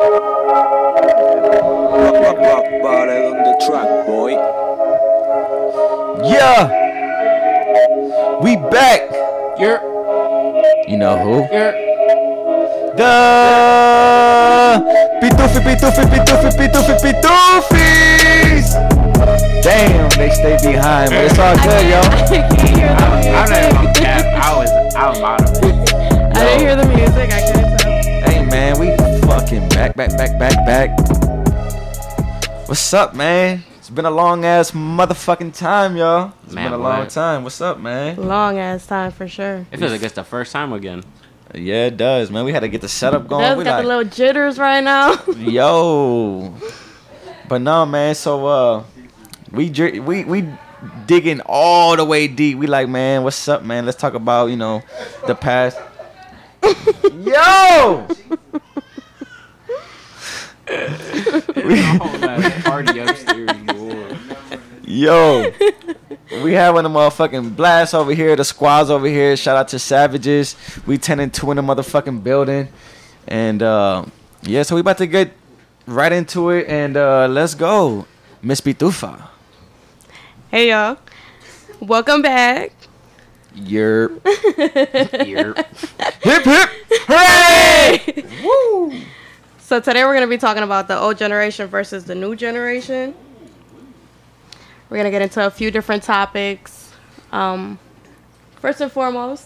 Ball on the track, boy. Yeah, we back. You're You know who? The Pitufis. Damn, they stay behind, but it's all good, yo. I'm not gonna cap. I was out of it. I didn't hear the music. I couldn't tell. Hey, man, we fucking back. What's up, man? It's been a long ass motherfucking time, y'all. It's Man, been a long what? time. What's up, man? Long ass time for sure. It feels like it's the first time again. Yeah, it does, man. We had to get the setup going. Does We got like, the little jitters right now. yo. But no, man. So we digging all the way deep. We like, man, what's up, man? Let's talk about the past. Yo. There's a whole ass party upstairs, boy. Yo, we have one of the motherfucking blasts over here, the squads over here. Shout out to Savages. We 10 and 2 in the motherfucking building. And yeah, so we about to get right into it and let's go. Miss Pitufa. Hey y'all, welcome back. You're Here. hip hip hooray! Woo! So today we're gonna be talking about the old generation versus the new generation. We're gonna get into a few different topics. First and foremost,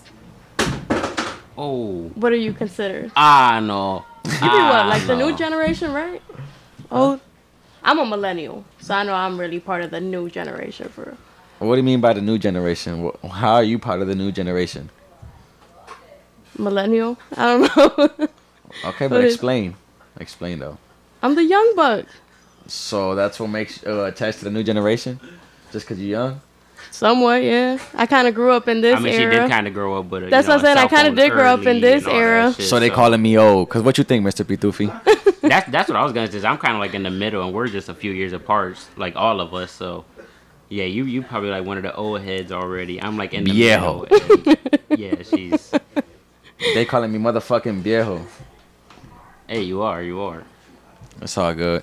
Oh. what do you consider? No. You be what? Like the new generation, right? Oh, I'm a millennial, so I know I'm really part of the new generation for real. What do you mean by the new generation? How are you part of the new generation? Millennial? I don't know. Okay, What but is- explain. Explain though. I'm the young buck. So that's what makes attached to the new generation? Just because you're young? Somewhat, yeah. I kind of grew up in this I mean, she era. did kind of grow up with it. That's what I'm saying. I kinda did grow up in this era. So they calling me old. Because what you think, Mr. Pitufi? That's what I was gonna say. I'm kind of like in the middle, and we're just a few years apart, like all of us. So, yeah, you probably like one of the old heads already. I'm like in the Viejo. middle. And, yeah, she's. They calling me motherfucking viejo. Hey, you are. It's all good.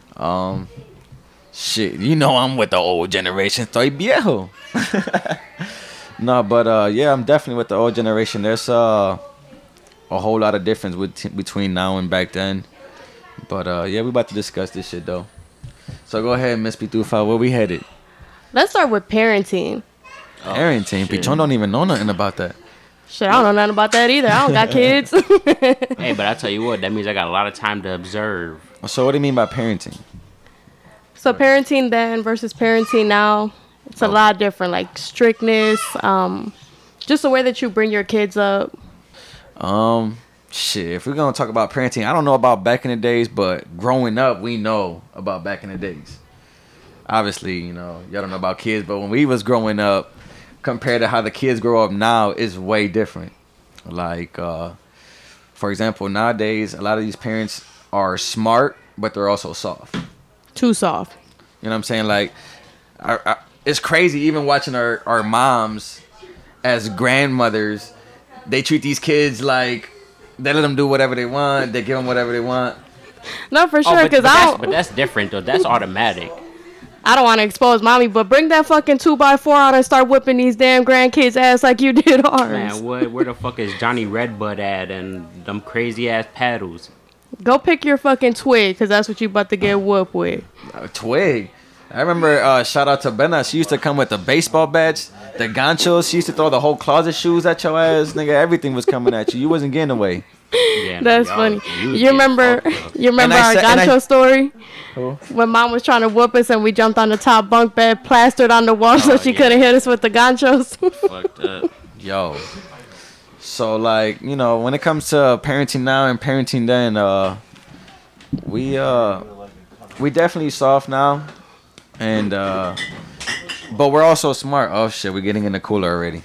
Shit, I'm with the old generation. Estoy viejo. No, but yeah, I'm definitely with the old generation. There's a whole lot of difference between now and back then. But yeah, we about to discuss this shit though. So go ahead, Miss Pitufa, where we headed? Let's start with parenting. Parenting. shit. Pichon don't even know nothing about that. Shit, I don't know nothing about that either. I don't got kids. Hey, but I tell you what, that means I got a lot of time to observe. So what do you mean by parenting? So parenting then versus parenting now, it's a lot different. Like strictness, just the way that you bring your kids up. Shit, if we're gonna talk about parenting, I don't know about back in the days, but growing up, we know about back in the days. Obviously, y'all don't know about kids, but when we was growing up, compared to how the kids grow up now, is way different. Like, for example, nowadays, a lot of these parents are smart, but they're also soft. Too soft. You know what I'm saying? Like, it's crazy even watching our moms as grandmothers. They treat these kids like they let them do whatever they want. They give them whatever they want. No, for sure, but because but that's different though. That's automatic. I don't want to expose mommy, but bring that fucking 2x4 out and start whipping these damn grandkids' ass like you did ours. Man, where the fuck is Johnny Redbud at and them crazy ass paddles? Go pick your fucking twig, because that's what you about to get whooped with. Twig. I remember, shout out to Benna. She used to come with the baseball bats, the ganchos. She used to throw the whole closet shoes at your ass. Nigga, everything was coming at you. You wasn't getting away. Yeah, That's y'all- funny. was You remember getting fucked up. you remember And I our said- and I- gancho story? Who? When mom was trying to whoop us and we jumped on the top bunk bed, plastered on the wall so Oh, she yeah. couldn't hit us with the ganchos. Fucked up. Yo. So, like, when it comes to parenting now and parenting then, we definitely soft now. And, but we're also smart. Oh, shit, we're getting in the cooler already.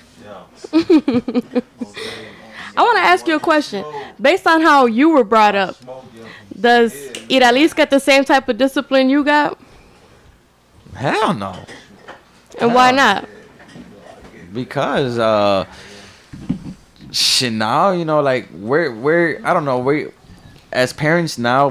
I want to ask you a question. Based on how you were brought up, does Iralis get the same type of discipline you got? Hell no. And why not? Because shit now, like we're I don't know, as parents now,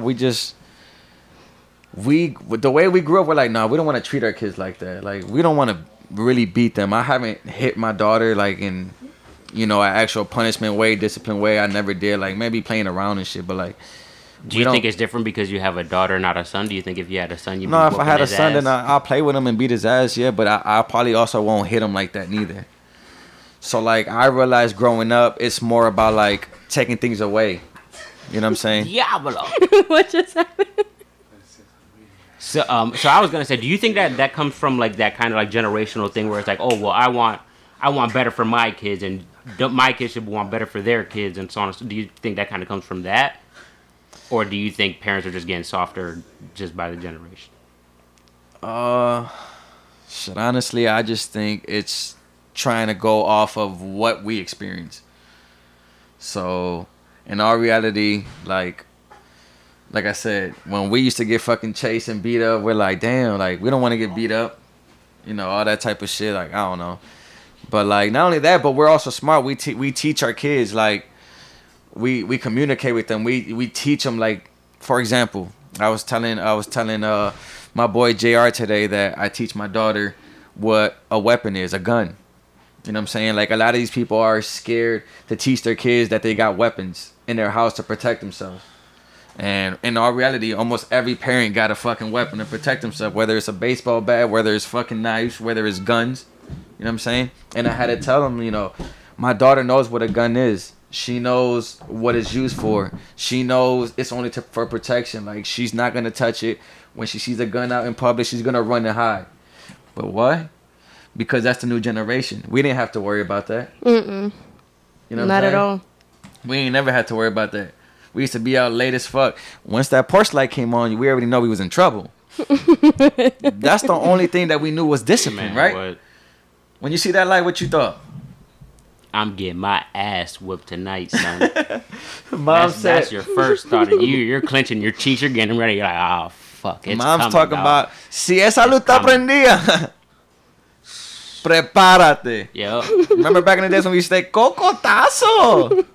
the way we grew up, we're like, nah, we don't want to treat our kids like that. Like, we don't want to really beat them. I haven't hit my daughter like in, an actual punishment way, discipline way. I never did. Like, maybe playing around and shit, but like. Do you think it's different because you have a daughter, not a son? Do you think if you had a son, you'd be No, if I had a son, ass? then I'll play with him and beat his ass, yeah. But I probably also won't hit him like that neither. So, like, I realized growing up, it's more about, like, taking things away. You know what I'm saying? Diablo. What just happened? So I was gonna say, do you think that comes from like that kind of like generational thing where it's like, oh well, I want better for my kids, and my kids should want better for their kids, and so on. So do you think that kind of comes from that, or do you think parents are just getting softer just by the generation? Shit, honestly, I just think it's trying to go off of what we experience. So, in our reality, like I said, when we used to get fucking chased and beat up, we're like, damn, like, we don't want to get beat up. All that type of shit. Like, I don't know. But, like, not only that, but we're also smart. We teach our kids, like, we communicate with them. We teach them, like, for example, I was telling my boy JR today that I teach my daughter what a weapon is, a gun. You know what I'm saying? Like, a lot of these people are scared to teach their kids that they got weapons in their house to protect themselves. And in our reality, almost every parent got a fucking weapon to protect themselves, whether it's a baseball bat, whether it's fucking knives, whether it's guns. You know what I'm saying? And I had to tell them, my daughter knows what a gun is. She knows what it's used for. She knows it's only for protection. Like, she's not going to touch it. When she sees a gun out in public, she's going to run and hide. But why? Because that's the new generation. We didn't have to worry about that. Mm-mm. You know what I'm Not saying? at all. We ain't never had to worry about that. We used to be out late as fuck. Once that porch light came on, we already know we was in trouble. That's the only thing that we knew was discipline, Man, right? what? When you see that light, what you thought? I'm getting my ass whipped tonight, son. Mom said. That's your first thought. And you're clenching your cheeks. You're getting ready. You're like, oh, fuck. It's Mom's coming, talking dog. about, si esa luz está prendida, prepárate. Yo. Remember back in the days when we used to say, cocotazo?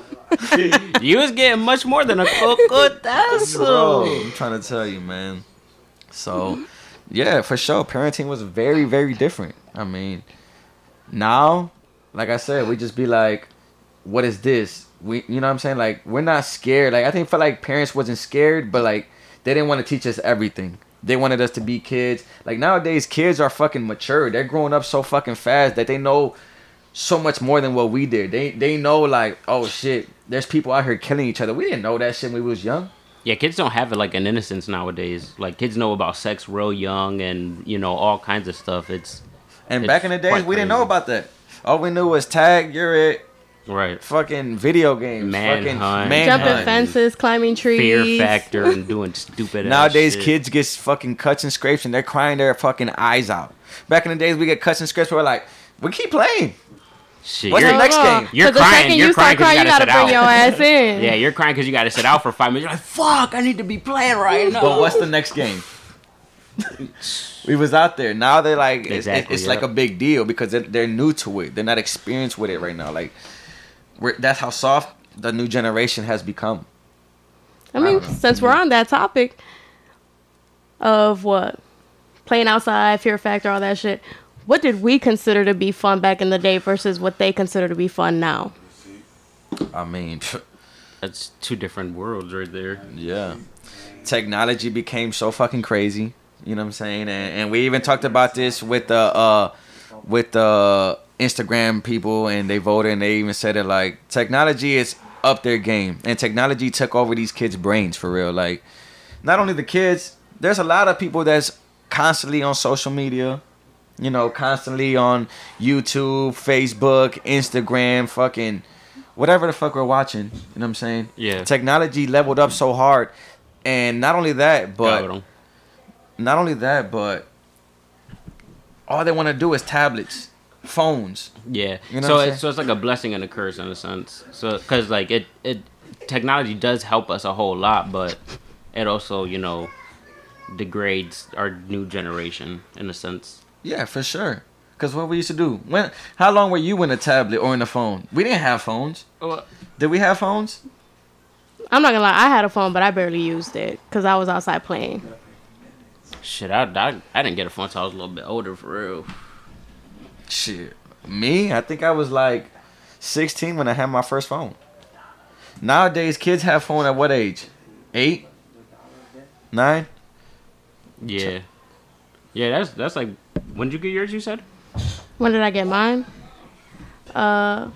You was getting much more than a cocotazo. Bro, I'm trying to tell you, man. So, yeah, for sure. Parenting was very, very different. I mean, now, like I said, we just be like, what is this? You know what I'm saying? Like, we're not scared. Like, I felt like parents wasn't scared, but like, they didn't want to teach us everything. They wanted us to be kids. Like, nowadays, kids are fucking mature. They're growing up so fucking fast that they know so much more than what we did. They know, like, oh shit, there's people out here killing each other. We didn't know that shit when we was young. Yeah, kids don't have it like an innocence nowadays. Like, kids know about sex real young and, all kinds of stuff. And back in the days, we didn't know about that. All we knew was tag, you're it. Right. Fucking video games. Manhunt. Jumping fences, climbing trees. Fear factor and doing stupid Nowadays, shit. kids get fucking cuts and scrapes and they're crying their fucking eyes out. Back in the days, we get cuts and scrapes. We're like, we keep playing. Shit, What's the next game? You're the crying. second You're you crying start crying, you gotta sit bring out. your ass in. Yeah, you're crying because you gotta sit out for 5 minutes. You're like, fuck, I need to be playing right now. But what's the next game? We was out there. Now they're like, Exactly, it's like a big deal because they're new to it. They're not experienced with it right now. Like, that's how soft the new generation has become. I mean, since we're on that topic of what? Playing outside, fear factor, all that shit. What did we consider to be fun back in the day versus what they consider to be fun now? I mean, That's two different worlds right there. yeah. Technology became so fucking crazy. You know what I'm saying? And we even talked about this with the Instagram people, and they voted, and they even said it like, technology is up their game, and technology took over these kids' brains for real. Like, not only the kids, there's a lot of people that's constantly on social media, constantly on YouTube, Facebook, Instagram, fucking whatever the fuck we're watching. You know what I'm saying? Yeah. Technology leveled up so hard, and not only that, but all they want to do is tablets, phones. Yeah. You know So what I'm it's like a blessing and a curse in a sense. So because like it technology does help us a whole lot, but it also degrades our new generation in a sense. Yeah, for sure. Because what we used to do. How long were you in a tablet or in a phone? We didn't have phones. Well, Did we have phones? I'm not gonna lie, I had a phone, but I barely used it because I was outside playing. Shit, I didn't get a phone until I was a little bit older, for real. Shit. Me? I think I was like 16 when I had my first phone. Nowadays, kids have phone at what age? 8? 9? Yeah. Yeah, that's like, when did you get yours, you said? When did I get mine? How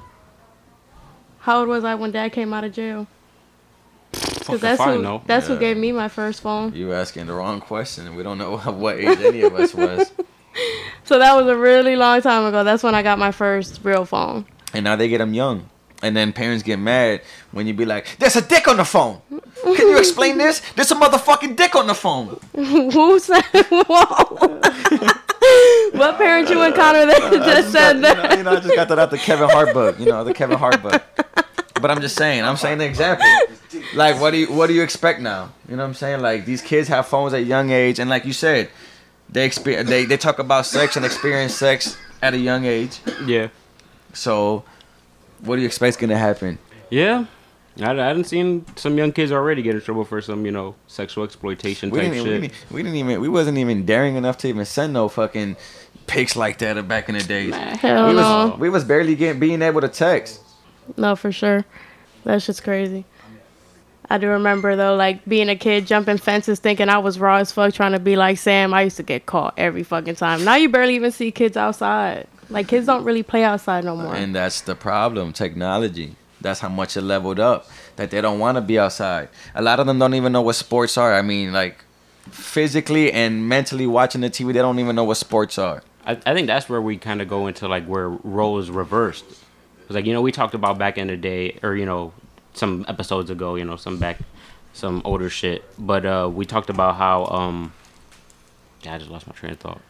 old was I when Dad came out of jail? Because that's who gave me my first phone. You asking the wrong question, and we don't know what age any of us was. So that was a really long time ago. That's when I got my first real phone. And now they get them young. And then parents get mad when you be like, there's a dick on the phone. Can you explain this? There's a motherfucking dick on the phone. Who said, whoa? What parent you encountered that just said that? I just got that out the Kevin Hart book. The Kevin Hart book. But I'm just saying. I'm saying the example. Like, what do you expect now? You know what I'm saying? Like, these kids have phones at a young age. And like you said, they talk about sex and experience sex at a young age. Yeah. So, what do you expect is going to happen? Yeah. I hadn't seen some young kids already get in trouble for some, sexual exploitation type shit. We wasn't even daring enough to even send no fucking pics like that back in the days. Hell no. We was barely being able to text. No, for sure. That's just crazy. I do remember, though, like, being a kid, jumping fences, thinking I was raw as fuck, trying to be like Sam. I used to get caught every fucking time. Now you barely even see kids outside. Like, kids don't really play outside no more. And that's the problem, technology. That's how much it leveled up, that they don't want to be outside. A lot of them don't even know what sports are. I mean, like, physically and mentally watching the TV, they don't even know what sports are. I think that's where we kind of go into, like, where roles reversed. Because, like, we talked about back in the day, or, some episodes ago, some older shit. But we talked about how, I just lost my train of thought.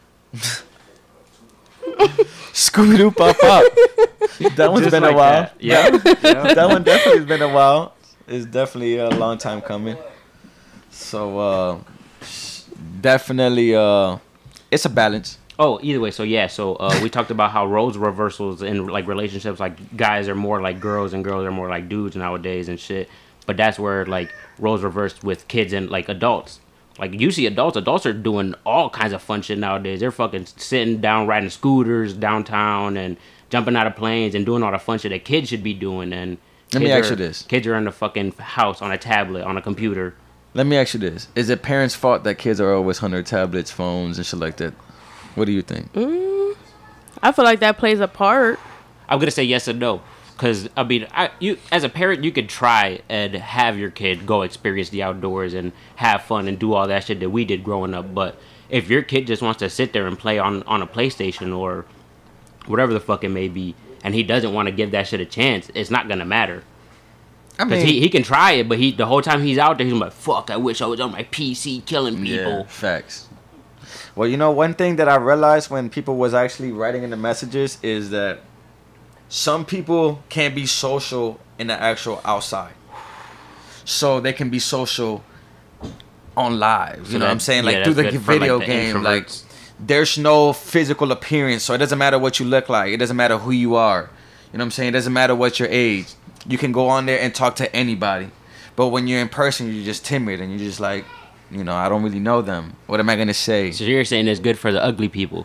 Scooby-Doo Pop Pop. That one's been like a while. Yeah. That one definitely has been a while. It's definitely a long time coming. So, definitely, it's a balance. Oh, either way. So, yeah. So, we talked about how roles reversals in, like, relationships, like, guys are more like girls and girls are more like dudes nowadays and shit. But that's where, like, roles reversed with kids and, like, adults. Like, you see adults are doing all kinds of fun shit nowadays. They're fucking sitting down, riding scooters downtown and jumping out of planes and doing all the fun shit that kids should be doing. And let me ask you this. Kids are in the fucking house on a tablet, on a computer. Let me ask you this. Is it parents' fault that kids are always on their tablets, phones, and shit like that? What do you think? I feel like that plays a part. I'm going to say yes and no. Because, I mean, you as a parent, you could try and have your kid go experience the outdoors and have fun and do all that shit that we did growing up. But if your kid just wants to sit there and play on a PlayStation or whatever the fuck it may be, and he doesn't want to give that shit a chance, it's not going to matter. Because he can try it, but the whole time he's out there, he's like, fuck, I wish I was on my PC killing people. Yeah, facts. Well, one thing that I realized when people was actually writing in the messages is that some people can't be social in the actual outside. So they can be social on live. You know what I'm saying? Like through the video game. Like there's no physical appearance. So it doesn't matter what you look like. It doesn't matter who you are. You know what I'm saying? It doesn't matter what your age. You can go on there and talk to anybody. But when you're in person, you're just timid and you're just like, I don't really know them. What am I going to say? So you're saying it's good for the ugly people.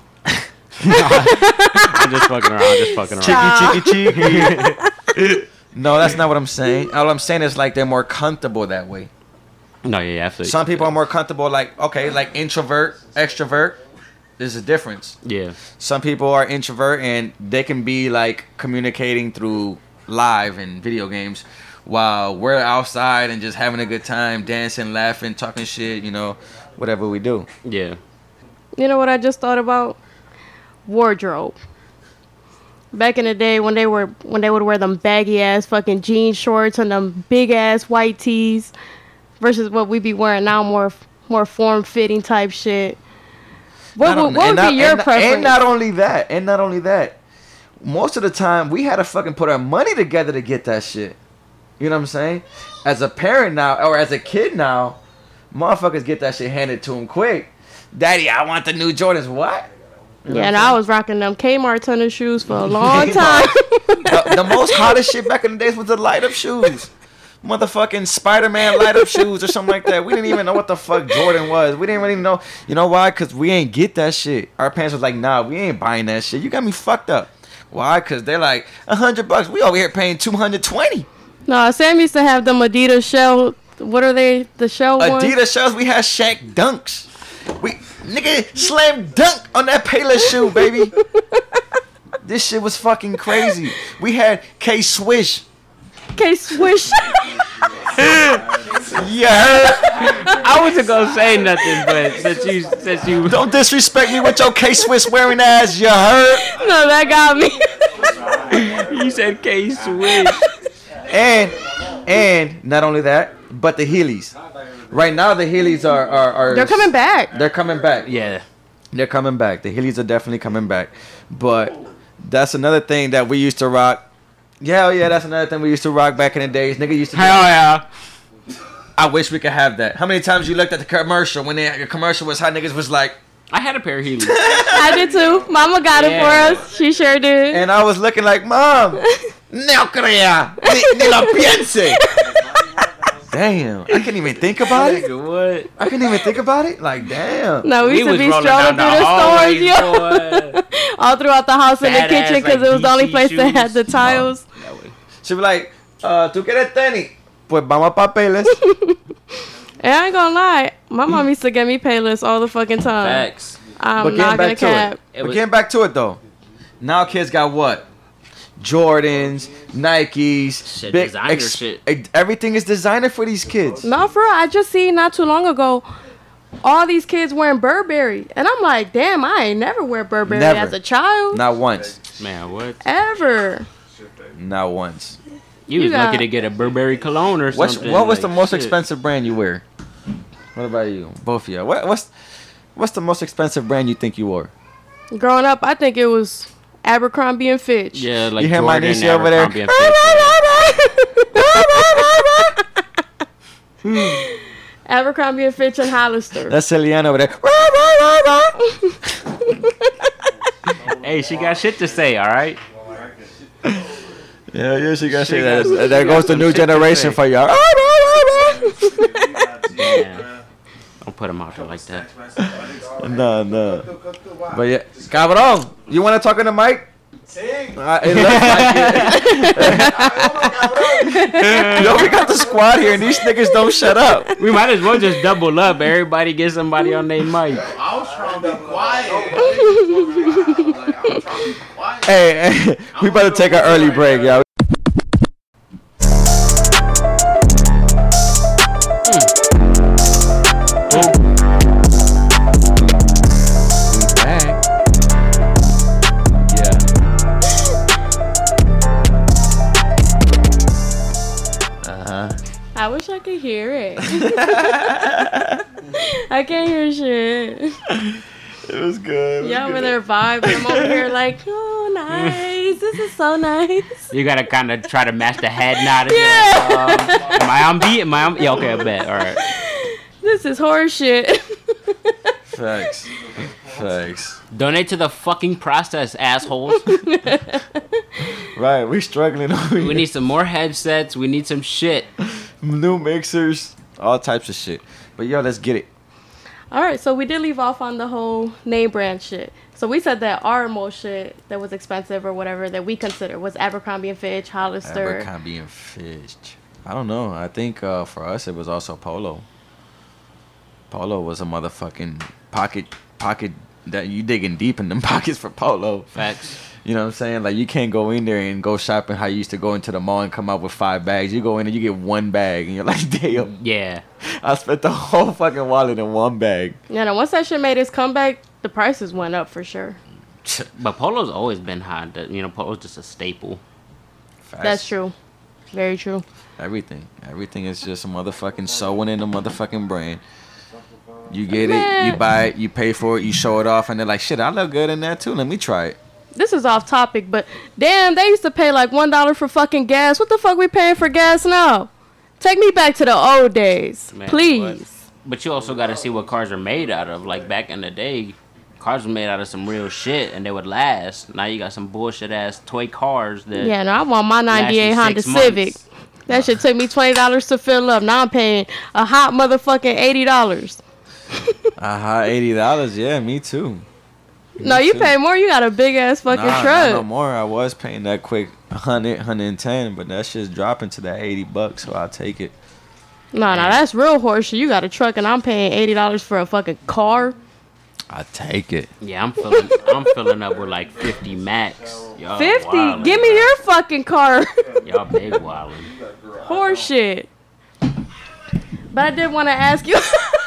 I'm just fucking around. Cheeky. No, that's not what I'm saying. All I'm saying is like they're more comfortable that way. No, yeah, absolutely. Some people are more comfortable like introvert, extrovert. There's a difference. Yeah. Some people are introvert and they can be like communicating through live and video games while we're outside and just having a good time, dancing, laughing, talking shit, whatever we do. Yeah. You know what I just thought about? Wardrobe. Back in the day when they would wear them baggy ass fucking jean shorts and them big ass white tees versus what we be wearing now, more form fitting type shit. What would be your preference? And not only that, most of the time we had to fucking put our money together to get that shit. You know what I'm saying? As a parent now, or as a kid now, motherfuckers get that shit handed to them quick. Daddy, I want the new Jordans. What? Yeah, and I was rocking them Kmart tennis shoes for a long time. The most hottest shit back in the days was the light up shoes. motherfucking Spider-Man light-up shoes or something like that. We didn't even know what the fuck Jordan was. We didn't really know. You know why? Because we ain't get that shit. Our parents was like, nah, we ain't buying that shit. You got me fucked up. Why? Because they're like, $100. We over here paying $220. No, Sam used to have them Adidas shell. What are they? The shell ones? Adidas shells. We had Shaq Dunks. Nigga, slam dunk on that Payless shoe, baby. This shit was fucking crazy. We had K-Swish. K-Swish. Yeah. I wasn't gonna say nothing, but since you Don't disrespect me with your K-Swiss wearing ass, you heard? No, that got me. you said K-Swish. And not only that, but the Heelys. Right now, the Heelys are They're coming back. They're coming back. Yeah. They're coming back. The Heelys are definitely coming back. But that's another thing that we used to rock. Yeah, that's another thing we used to rock back in the days. Nigga used to. Hell yeah. I wish we could have that. How many times you looked at the commercial when the commercial was hot? Niggas was like. I had a pair of Heelys. I did too. Mama got it for us. She sure did. And I was looking like, Mom, no crea, ni lo piense. Damn, I can't even think about it. What? I couldn't even think about it. Like, damn. No, we used to be rolling strolling down through the hallways, stores, boy. all throughout the house in the Fat kitchen ass, because like, it was the only DC place that had the shoes. tiles. She'd be like, ¿tú quieres tenis? Pues vamos a papeles. And I ain't gonna lie, my mom used to get me Payless all the fucking time. Facts. I'm not gonna cap. But getting back to it, though. Now kids got what? Jordans, Nikes, Shit, designer shit. Everything is designer for these kids. No, for real. I just seen not too long ago all these kids wearing Burberry. And I'm like, damn, I ain't never wear Burberry Never. as a child. Not once. Man, what? Ever. Not once. You was got- lucky to get a Burberry cologne or something. What was the like, most shit. expensive brand you wear? What about you? Both of you. What's the most expensive brand you think you wore? Growing up, I think it was Abercrombie and Fitch. Yeah, like You hear my Jordan, niece over there? Abercrombie and Fitch. Abercrombie and Fitch and Hollister. That's Celiana over there. Hey, she got shit to say, all right? Yeah, she got shit. got- There goes the new shit to generation say. for y'all. Yeah. Don't put them out there like that. No. But yeah, cabrón, you want to talk on the mic? It looks like it. Yo, we got the squad here, and these niggas don't shut up. We might as well just double up. Everybody get somebody on their mic. I was trying to be quiet. I'm trying to be quiet. Hey, we better take an early break, y'all. I wish I could hear it. I can't hear shit. It was good. Y'all over there vibing. I'm over here like, oh, nice. This is so nice. You gotta kind of try to match the head nod. Yeah. Am I on beat? Am I on? Yeah, okay, I bet. All right. This is horse shit. Facts. Donate to the fucking process, assholes. Right, we struggling over We here. need some more headsets. We need some shit. New mixers, all types of shit. But yo, let's get it. All right, so we did leave off on the whole name brand shit. So we said that our most shit that was expensive or whatever that we consider was Abercrombie and Fitch, Hollister. Abercrombie and Fitch. I don't know. I think for us it was also Polo. Polo was a motherfucking pocket that you digging deep in them pockets for Polo. Facts. You know what I'm saying? Like, you can't go in there and go shopping how you used to go into the mall and come out with 5 bags. You go in and you get 1 bag and you're like, damn, Yeah. I spent the whole fucking wallet in 1 bag. Yeah, no, once that shit made its comeback, the prices went up for sure. But Polo's always been hot. You know, Polo's just a staple. Facts. That's true. Very true. Everything is just a motherfucking sewing in the motherfucking brand. You get Man. it, you buy it, you pay for it, you show it off, and they're like, shit, I look good in that too. Let me try it. This is off topic, but damn, they used to pay like $1 for fucking gas. What the fuck we paying for gas now? Take me back to the old days, Man, please. But you also got to see what cars are made out of. Like back in the day, cars were made out of some real shit and they would last. Now you got some bullshit ass toy cars that. Yeah, no, I want my last you 98 Honda 6 months. Civic. That shit took me $20 to fill up. Now I'm paying a hot motherfucking $80. $80. Yeah, me too. No, you pay more. You got a big ass fucking Not truck. no more. I was paying that quick 110, but that shit's dropping to that $80, so I'll take it. No, that's real horseshit. You got a truck and I'm paying $80 for a fucking car. I take it. Yeah, I'm filling up with like 50 max. Y'all 50? wildin', Give me your fucking car. Y'all big wildin'. Horseshit. But I did want to ask you.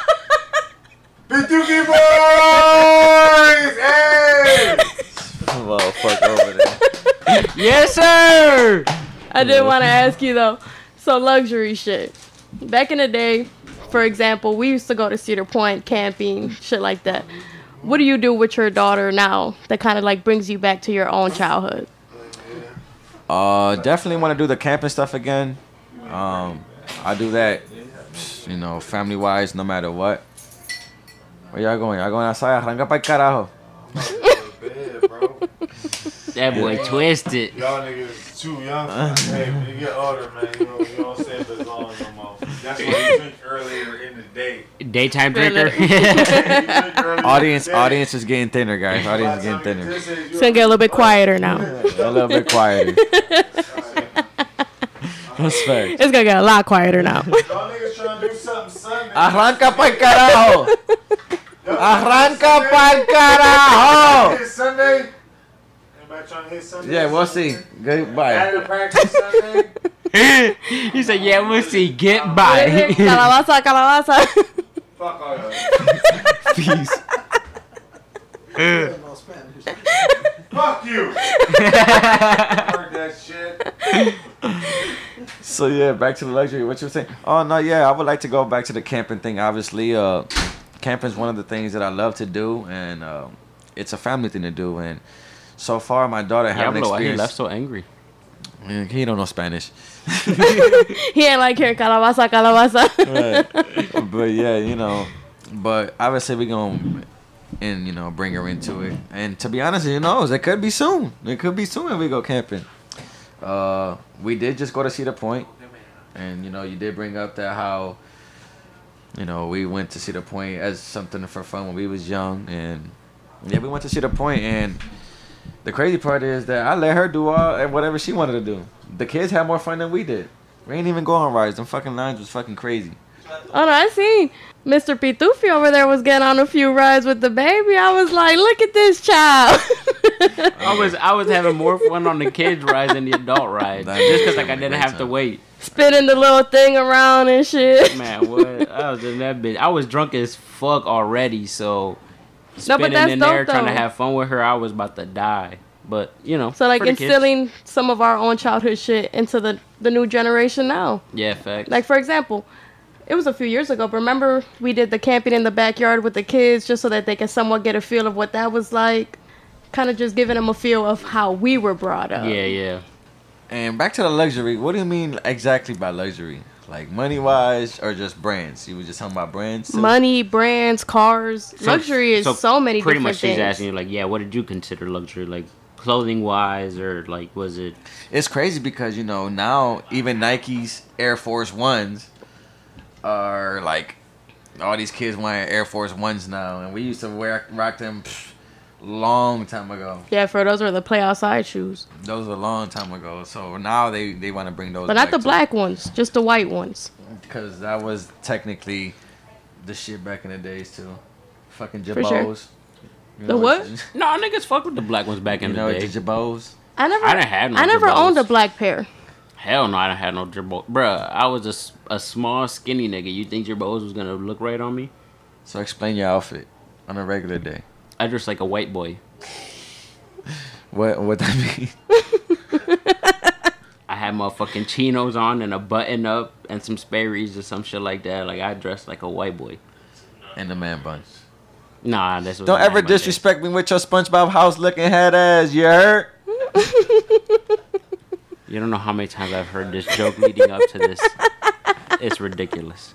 Pituki boys! Hey! Motherfucker over there. Yes, sir. I did want to ask you though. So luxury shit. Back in the day, for example, we used to go to Cedar Point camping, shit like that. What do you do with your daughter now that kind of like brings you back to your own childhood? Definitely want to do the camping stuff again. I do that, you know, family wise, no matter what. Where y'all going? Y'all going outside? Arranca pa'l carajo. Bed, bro. That boy twisted. Y'all niggas too young. Hey, when you get older, man, you don't say the long no more. That's why you drink earlier in the day. Daytime drinker. Audience is getting thinner, guys. Audience is getting thinner. It's gonna get a little bit quieter now. A little bit quieter. That's fair. It's gonna get a lot quieter now. Y'all niggas trying to do something Sunday. Arranca pa'l carajo. Arranca pa'l carajo. Hit Sunday? Anybody trying to hit Sunday? Yeah, we'll see. Goodbye. Saturday practice Sunday? He said, "Yeah, we'll see. Get by." Calabaza, calabaza. Fuck all y'all. Peace. Fuck you. Heard that shit. So yeah, back to the luxury. What you were saying? Oh no, yeah, I would like to go back to the camping thing. Obviously, camping is one of the things that I love to do, and it's a family thing to do. And so far, my daughter Yeah, I haven't don't know why he experienced. left so angry. He don't know Spanish. He ain't like hearing calabaza, calabaza. Right. But yeah, you know, but obviously we gonna bring her into it. And to be honest, it could be soon. It could be soon if we go camping. We did just go to Cedar Point, and you did bring up that how we went to Cedar Point as something for fun when we was young, and yeah, we went to Cedar Point, and the crazy part is that I let her do whatever she wanted to do. The kids had more fun than we did. We ain't even go on rides. Them fucking lines was fucking crazy. Oh no, I seen Mr. Pitufi over there was getting on a few rides with the baby. I was like, look at this child. I was having more fun on the kids rides than the adult rides, just because I didn't have to wait. Spinning the little thing around and shit. Man, what? I was in that bitch. I was drunk as fuck already, so spinning that's in there dope, trying to though. have fun with her, I was about to die. But So like for the kids. instilling some of our own childhood shit into the new generation now. Yeah, facts. Like for example, it was a few years ago, but remember we did the camping in the backyard with the kids just so that they can somewhat get a feel of what that was like. Kind of just giving them a feel of how we were brought up. Yeah. And back to the luxury. What do you mean exactly by luxury? Like money wise or just brands? You were just talking about brands too? Money, brands, cars. Luxury is so many pretty different much things. she's asking you, like, yeah, what did you consider luxury? Like, clothing wise, or like, was it? It's crazy because now even Nike's Air Force Ones are like all these kids wearing Air Force Ones now, and we used to rock them long time ago. Yeah, for those were the play outside shoes. Those were a long time ago. So now they want to bring those. But not the back black ones, just the white ones. because that was technically the shit back in the days too. Fucking For sure. Jabos. The what? No, niggas fuck with the black ones back in the day. the Jabos. I never I didn't have no I never Jabos. owned a black pair. Hell no, I didn't have no Jabos. Bruh, I was a small, skinny nigga. You think Jabos was gonna look right on me? So explain your outfit on a regular day. I dressed like a white boy. What that mean? I had motherfucking chinos on and a button up and some Sperry's or some shit like that. Like, I dressed like a white boy. And the man buns. Nah, this was Don't not ever my day. disrespect me with your SpongeBob house looking head ass. You heard? You don't know how many times I've heard this joke leading up to this. It's ridiculous.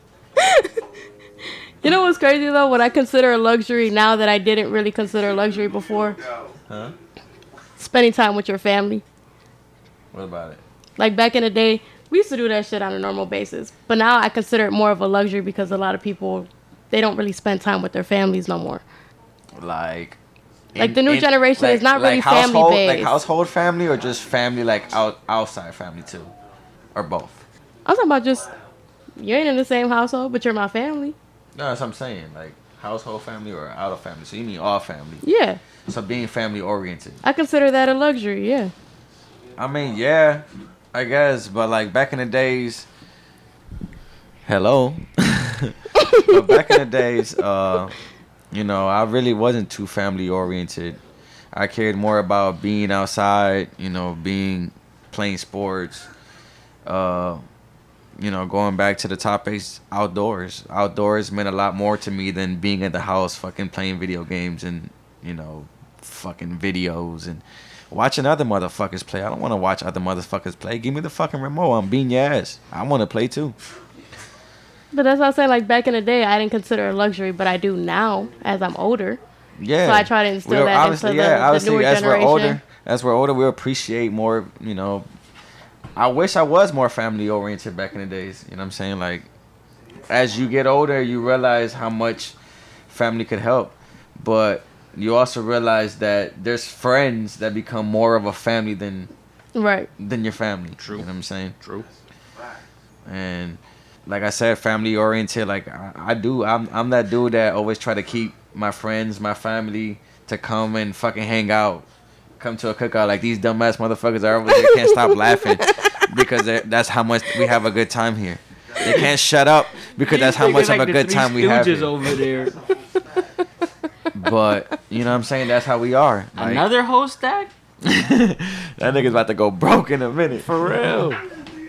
You know what's crazy though? What I consider a luxury now that I didn't really consider a luxury before? Huh? Spending time with your family. What about it? Like back in the day, We used to do that shit on a normal basis. But now I consider it more of a luxury because a lot of people, they don't really spend time with their families no more. Like the new generation is not really family based. Like household family or just family like outside family too? Or both? I'm talking about just, you ain't in the same household, but you're my family. No, that's what I'm saying. Like household family or out of family. So you mean all family? Yeah. So being family oriented. I consider that a luxury, yeah. I mean, yeah, I guess. But like back in the days, hello. But back in the days, you know, I really wasn't too family oriented. I cared more about being outside, you know, playing sports. You know, going back to the topics, outdoors. Outdoors meant a lot more to me than being in the house fucking playing video games and, you know, fucking videos and watching other motherfuckers play. I don't want to watch other motherfuckers play. Give me the fucking remote. I'm beating your ass. I want to play too. But that's what I'm saying. Like, back in the day, I didn't consider it a luxury, but I do now as I'm older. Yeah. So I try to instill that into the newer generation. As we're older, we appreciate more, you know. I wish I was more family oriented back in the days. You know what I'm saying? Like, as you get older, you realize how much family could help. But you also realize that there's friends that become more of a family than your family. True. You know what I'm saying? True. And like I said, family oriented. Like I'm that dude that always try to keep my friends, my family to come and fucking hang out. Come to a cookout. Like, these dumbass motherfuckers are over there can't stop laughing because that's how much we have a good time here. They can't shut up because that's how much of a good time we have here. Over there. But you know what I'm saying? That's how we are. Like, Another whole stack? that nigga's about to go broke in a minute. For real.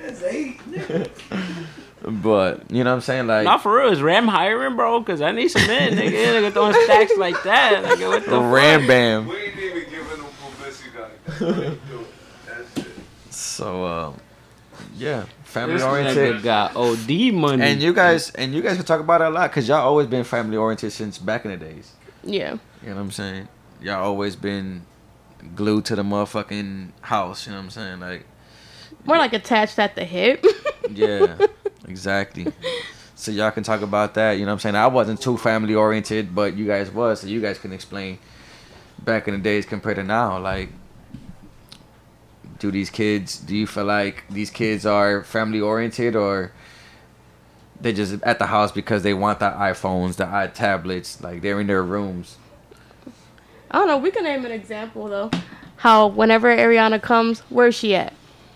But you know what I'm saying? Like, not for real. Is Ram hiring, bro? Because I need some men, nigga. Nigga throwing stacks like that. Nigga, what the Ram fuck? Bam. We ain't even giving them publicity like that. That's it. So yeah, family This nigga oriented. got OD money. And you guys can talk about it a lot because y'all always been family oriented since back in the days. Yeah. You know what I'm saying? Y'all always been glued to the motherfucking house. You know what I'm saying? Like, More like attached at the hip. yeah, exactly. So y'all can talk about that. You know what I'm saying? I wasn't too family oriented, but you guys was. So you guys can explain back in the days compared to now. Like, do you feel like these kids are family oriented, or they just at the house because they want the iPhones, the iTablets, like they're in their rooms? I don't know. We can name an example, though. How whenever Ariana comes, where's she at?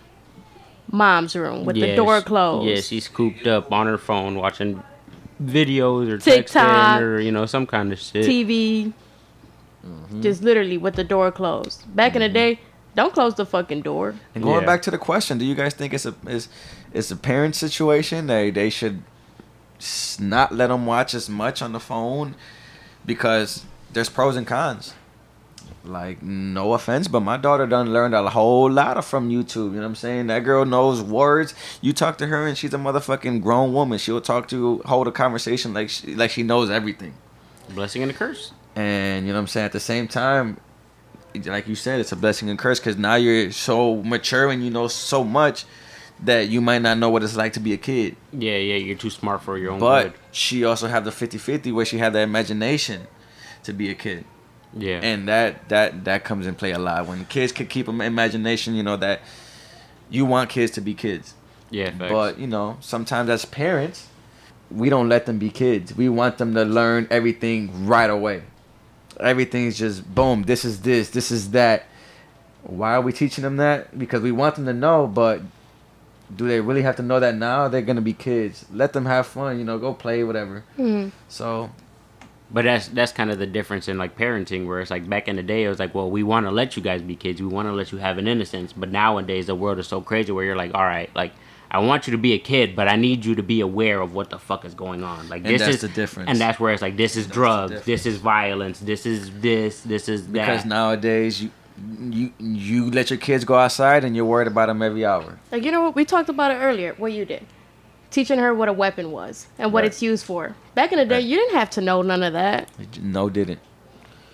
Mom's room with the door closed. Yeah, she's cooped up on her phone watching videos or TikTok, texting or, you know, some kind of shit. TV. Just literally with the door closed. Back in the day, don't close the fucking door. And going back to the question, do you guys think it's a parent situation? They should not let them watch as much on the phone because there's pros and cons. Like, no offense, but my daughter done learned a whole lot from YouTube. You know what I'm saying? That girl knows words. You talk to her and she's a motherfucking grown woman. She'll hold a conversation like she knows everything. Blessing and a curse. And you know what I'm saying? At the same time, like you said, it's a blessing and curse because now you're so mature and you know so much that you might not know what it's like to be a kid. Yeah, you're too smart for your own But good. she also have the 50-50 where she had the imagination to be a kid. Yeah. And that comes in play a lot. When kids can keep an imagination, you know, that you want kids to be kids. Yeah, facts. But, you know, sometimes as parents, we don't let them be kids. We want them to learn everything right away. Everything's just, boom, this is that. Why are we teaching them that? Because we want them to know, but do they really have to know that now? They're going to be kids. Let them have fun, you know, go play, whatever. So... But that's kind of the difference in like parenting, where it's like back in the day it was like, well, we want to let you guys be kids, we want to let you have an innocence. But nowadays the world is so crazy where you're like, all right, like I want you to be a kid, but I need you to be aware of what the fuck is going on. Like, and this that's is the difference. And that's where it's like, this is drugs, this is violence, this is that. Because nowadays you let your kids go outside and you're worried about them every hour. Like, you know what? We talked about it earlier. What you did. Teaching her what a weapon was and what it's used for. Back in the day, you didn't have to know none of that. No, didn't.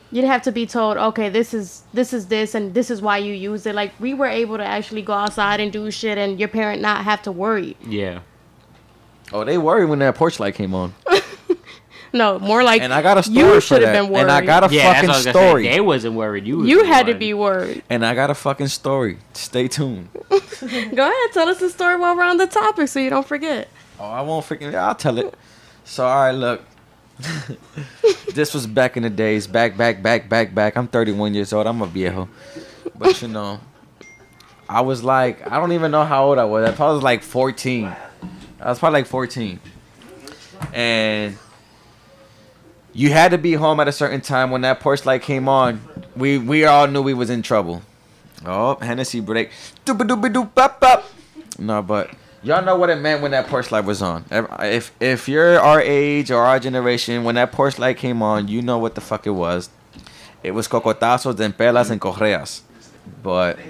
You didn't have to be told, okay, this is this and this is why you use it. Like, we were able to actually go outside and do shit and your parent not have to worry. Yeah. Oh, they worried when that porch light came on. No, more like, And I got a story you for should have that. been worried. And I got a Yeah, that's fucking what I was gonna say. story. They wasn't worried. You had to be worried. And I got a fucking story. Stay tuned. Go ahead, tell us the story while we're on the topic so you don't forget. Oh, I won't freaking. I'll tell it. So, all right, look. This was back in the days. Back. I'm 31 years old. I'm a viejo. But, you know, I was like, I don't even know how old I was. I probably was like 14. I was probably like 14. And you had to be home at a certain time. When that porch light came on, we all knew we was in trouble. Oh, Hennessy break. Doop-a-doop-a-doop-bop-bop. No, but y'all know what it meant when that porch light was on. If you're our age or our generation, when that porch light came on, you know what the fuck it was. It was cocotazos and pelas and correas. But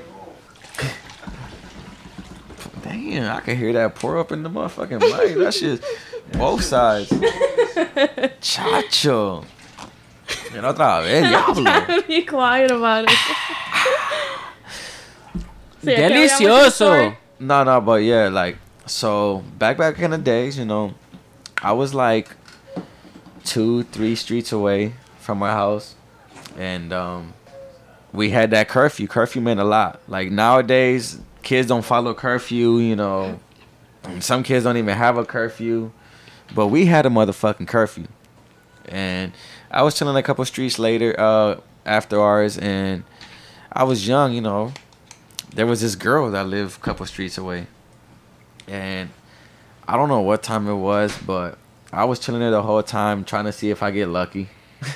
damn, I can hear that pour up in the motherfucking mic. That shit, both sides. Chacho. And otra vez, diablo. Be quiet about it. So, yeah, carry on with your story. Delicioso. No, but yeah, like, so back in the days, you know, I was like 2-3 streets away from my house, and we had that curfew. Curfew meant a lot. Like, nowadays, kids don't follow curfew, you know. Some kids don't even have a curfew, but we had a motherfucking curfew. And I was chilling a couple streets later, after ours, and I was young, you know. There was this girl that lived a couple streets away. And I don't know what time it was, but I was chilling there the whole time trying to see if I get lucky.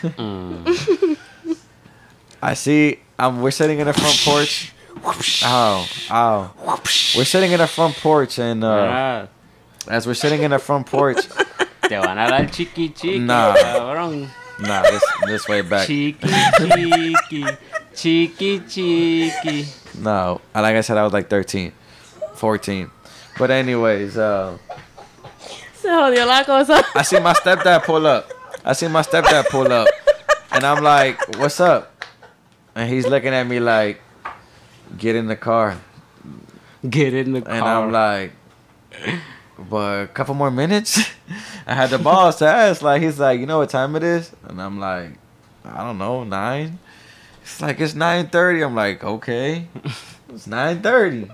I see, we're sitting in the front porch. Ow. We're sitting in the front porch, and as we're sitting in the front porch. Te van a dar chiqui, Nah. cabrón. Nah, this way back. Chiqui. No, like I said, I was like 13, 14. But anyways, So, jodió la cosa. I see my stepdad pull up. And I'm like, what's up? And he's looking at me like, get in the car. Get in the car. And I'm like, but a couple more minutes? I had the balls to ask. Like, he's like, you know what time it is? And I'm like, I don't know, 9? It's like, it's 9:30. I'm like, okay. It's 9:30.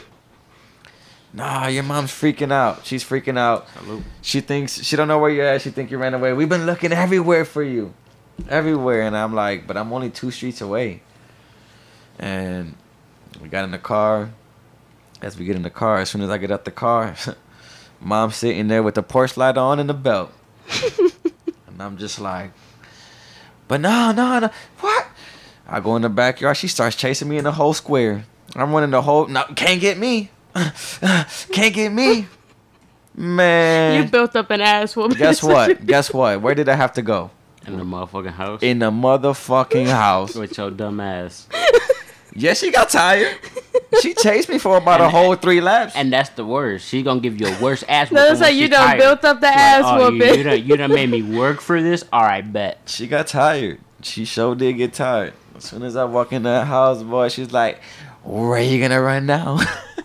Nah, your mom's freaking out. She's freaking out. Salute. She thinks, she don't know where you're at. She think you ran away. We've been looking everywhere for you. Everywhere. And I'm like, but I'm only 2 streets away. And we got in the car. As we get in the car, as soon as I get out the car, mom's sitting there with the porch light on and the belt. And I'm just like, but no. What? I go in the backyard. She starts chasing me in the whole square. I'm running the whole. No, can't get me. Can't get me. Man. You built up an ass whooping. Guess what? Where did I have to go? In the motherfucking house. In the motherfucking house. With your dumb ass. Yeah, she got tired. She chased me for about a whole 3 laps. And that's the worst. She gonna give you a worse ass No, whooping. that's like when you she done tired. built up the Like, ass oh, whooping. you done made me work for this? Alright, bet. She got tired. She sure did get tired. As soon as I walk in that house, boy, she's like, where are you gonna run now?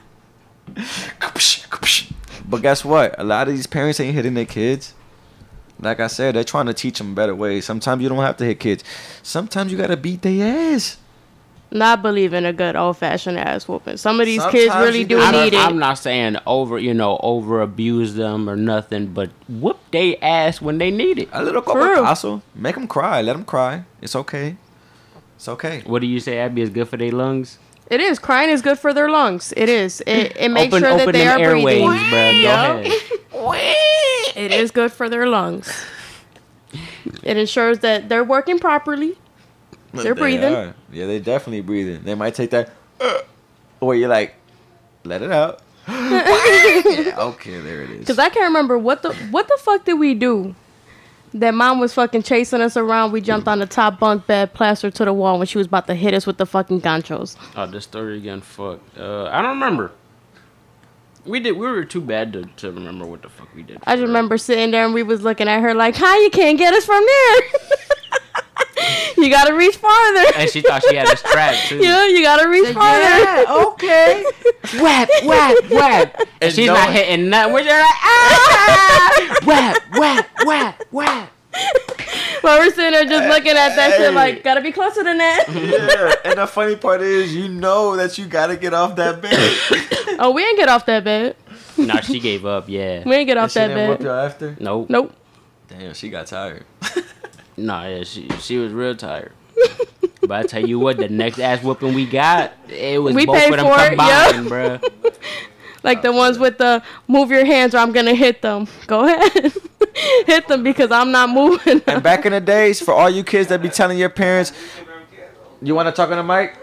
But guess what? A lot of these parents ain't hitting their kids. Like I said, they're trying to teach them better ways. Sometimes you don't have to hit kids. Sometimes you gotta beat their ass. Not believing a good old fashioned ass whooping. Some of these Sometimes kids really you do do. need it. I'm not saying over abuse them or nothing, but whoop they ass when they need it. A little cocotazo. Make them cry. Let them cry. It's okay. It's okay. What do you say, Abby, is good for their lungs? It is. Crying is good for their lungs. It is. It makes sure that open they them are breathing. airways, bro. Go Yup. ahead. It is good for their lungs. It ensures that they're working properly. They're breathing. Are. Yeah, they definitely breathing. They might take that, or you're like, let it out. Yeah, okay, there it is. Because I can't remember what the fuck did we do? That mom was fucking chasing us around. We jumped on the top bunk bed, plastered to the wall when she was about to hit us with the fucking ganchos. Oh, this story again. Fuck. I don't remember. We were too bad to remember what the fuck we did. I just remember sitting there and we was looking at her like, how you can't get us from there? You gotta reach farther. And she thought she had a strap too. Yeah, you gotta reach farther. okay. Whap, whap, whap. And she's not hitting nothing. We're just like, ah! Whap, whap, whap, whap. But we're sitting there just looking at that shit like, gotta be closer than that. Yeah, and the funny part is, you know that you gotta get off that bed. Oh, we ain't get off that bed. No, she gave up, yeah. We ain't get off She that didn't whoop bed. you after? Nope. Nope. Damn, she got tired. No, yeah, she was real tired. But I tell you what, the next ass whooping we got, it was We both paid of them for it, combined, bruh. Like the ones with the move your hands or I'm gonna hit them. Go ahead. Hit them because I'm not moving. And back in the days, for all you kids that be telling your parents, you want to talk on the mic?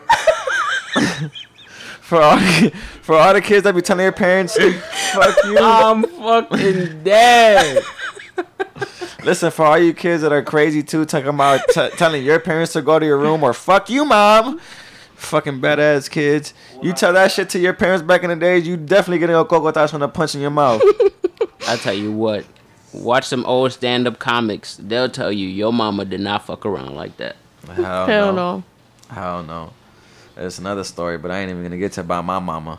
for all the kids that be telling your parents, fuck you. I'm fucking dead. Listen, for all you kids that are crazy too, talking about telling your parents to go to your room or fuck you, mom. Fucking badass kids. You tell that shit to your parents back in the days, you definitely getting a cocotas from a punch in your mouth. I tell you what, watch some old stand-up comics. They'll tell you your mama did not fuck around like that. Hell no. Hell no. It's another story, but I ain't even gonna get to about my mama.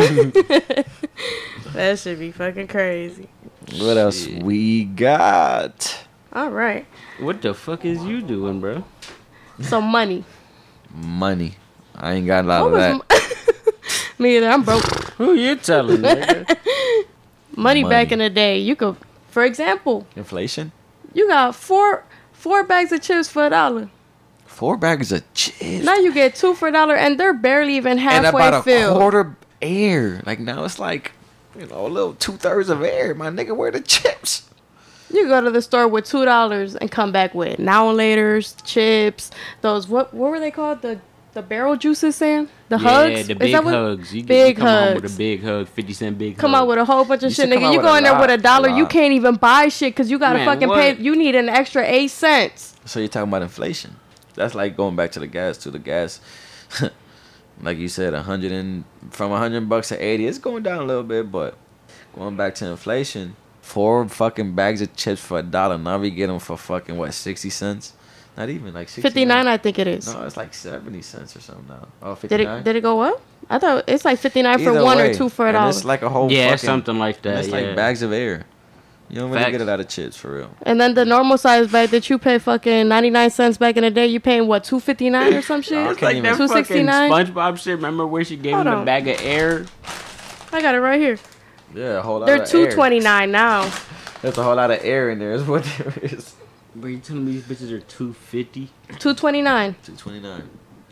That should be fucking crazy. What else we got? All right. What the fuck is you doing, bro? So money. Money. I ain't got a lot What of was that. me either. I'm broke. Who you telling, nigga? Money back Money. in the day, you could, for example, Inflation? you got four bags of chips for $1. 4 bags of chips. Now you get 2 for $1, and they're barely even And halfway about a filled. quarter air. Like now it's like, a little 2/3 of air. My nigga, where the chips? You go to the store with $2 and come back with Now and Later's, chips, those what were they called? The barrel juices, Sam? The hugs? Yeah, the Is big that what- hugs. You Big come home hugs. with a big hug, 50-cent big Come hug. out with a whole bunch of You shit, should come nigga. out You with go a in there with lot, $1, you lot. can't even buy shit because you gotta Man, fucking what? pay. You need an extra 8 cents. So you're talking about inflation. That's like going back to the gas too. The gas, like you said, from $100 to 80. It's going down a little bit, but going back to inflation, 4 fucking bags of chips for $1. Now we get them for fucking what, 60 cents? Not even like 60. 59, I think it is. No, it's like 70 cents or something now. Oh, Did 59. it go up? I thought it's like 59 for Either 1 way, or 2 for and $1. it's like a whole Yeah, fucking, something like and that. it's Yeah. like bags of air. You don't really Facts. get it out of chips for real. And then the normal size bag that you pay fucking 99 cents back in the day, you paying what, $2.59 or some shit? I It's can't like even- that fucking $2.69? SpongeBob shit. Remember where she gave Hold him on. the bag of air? I got it right here. Yeah, a whole lot They're of air. $2.29 now. There's a whole lot of air in there is what there is. Bro, you telling me these bitches are $2.50? $2.29. $2.29.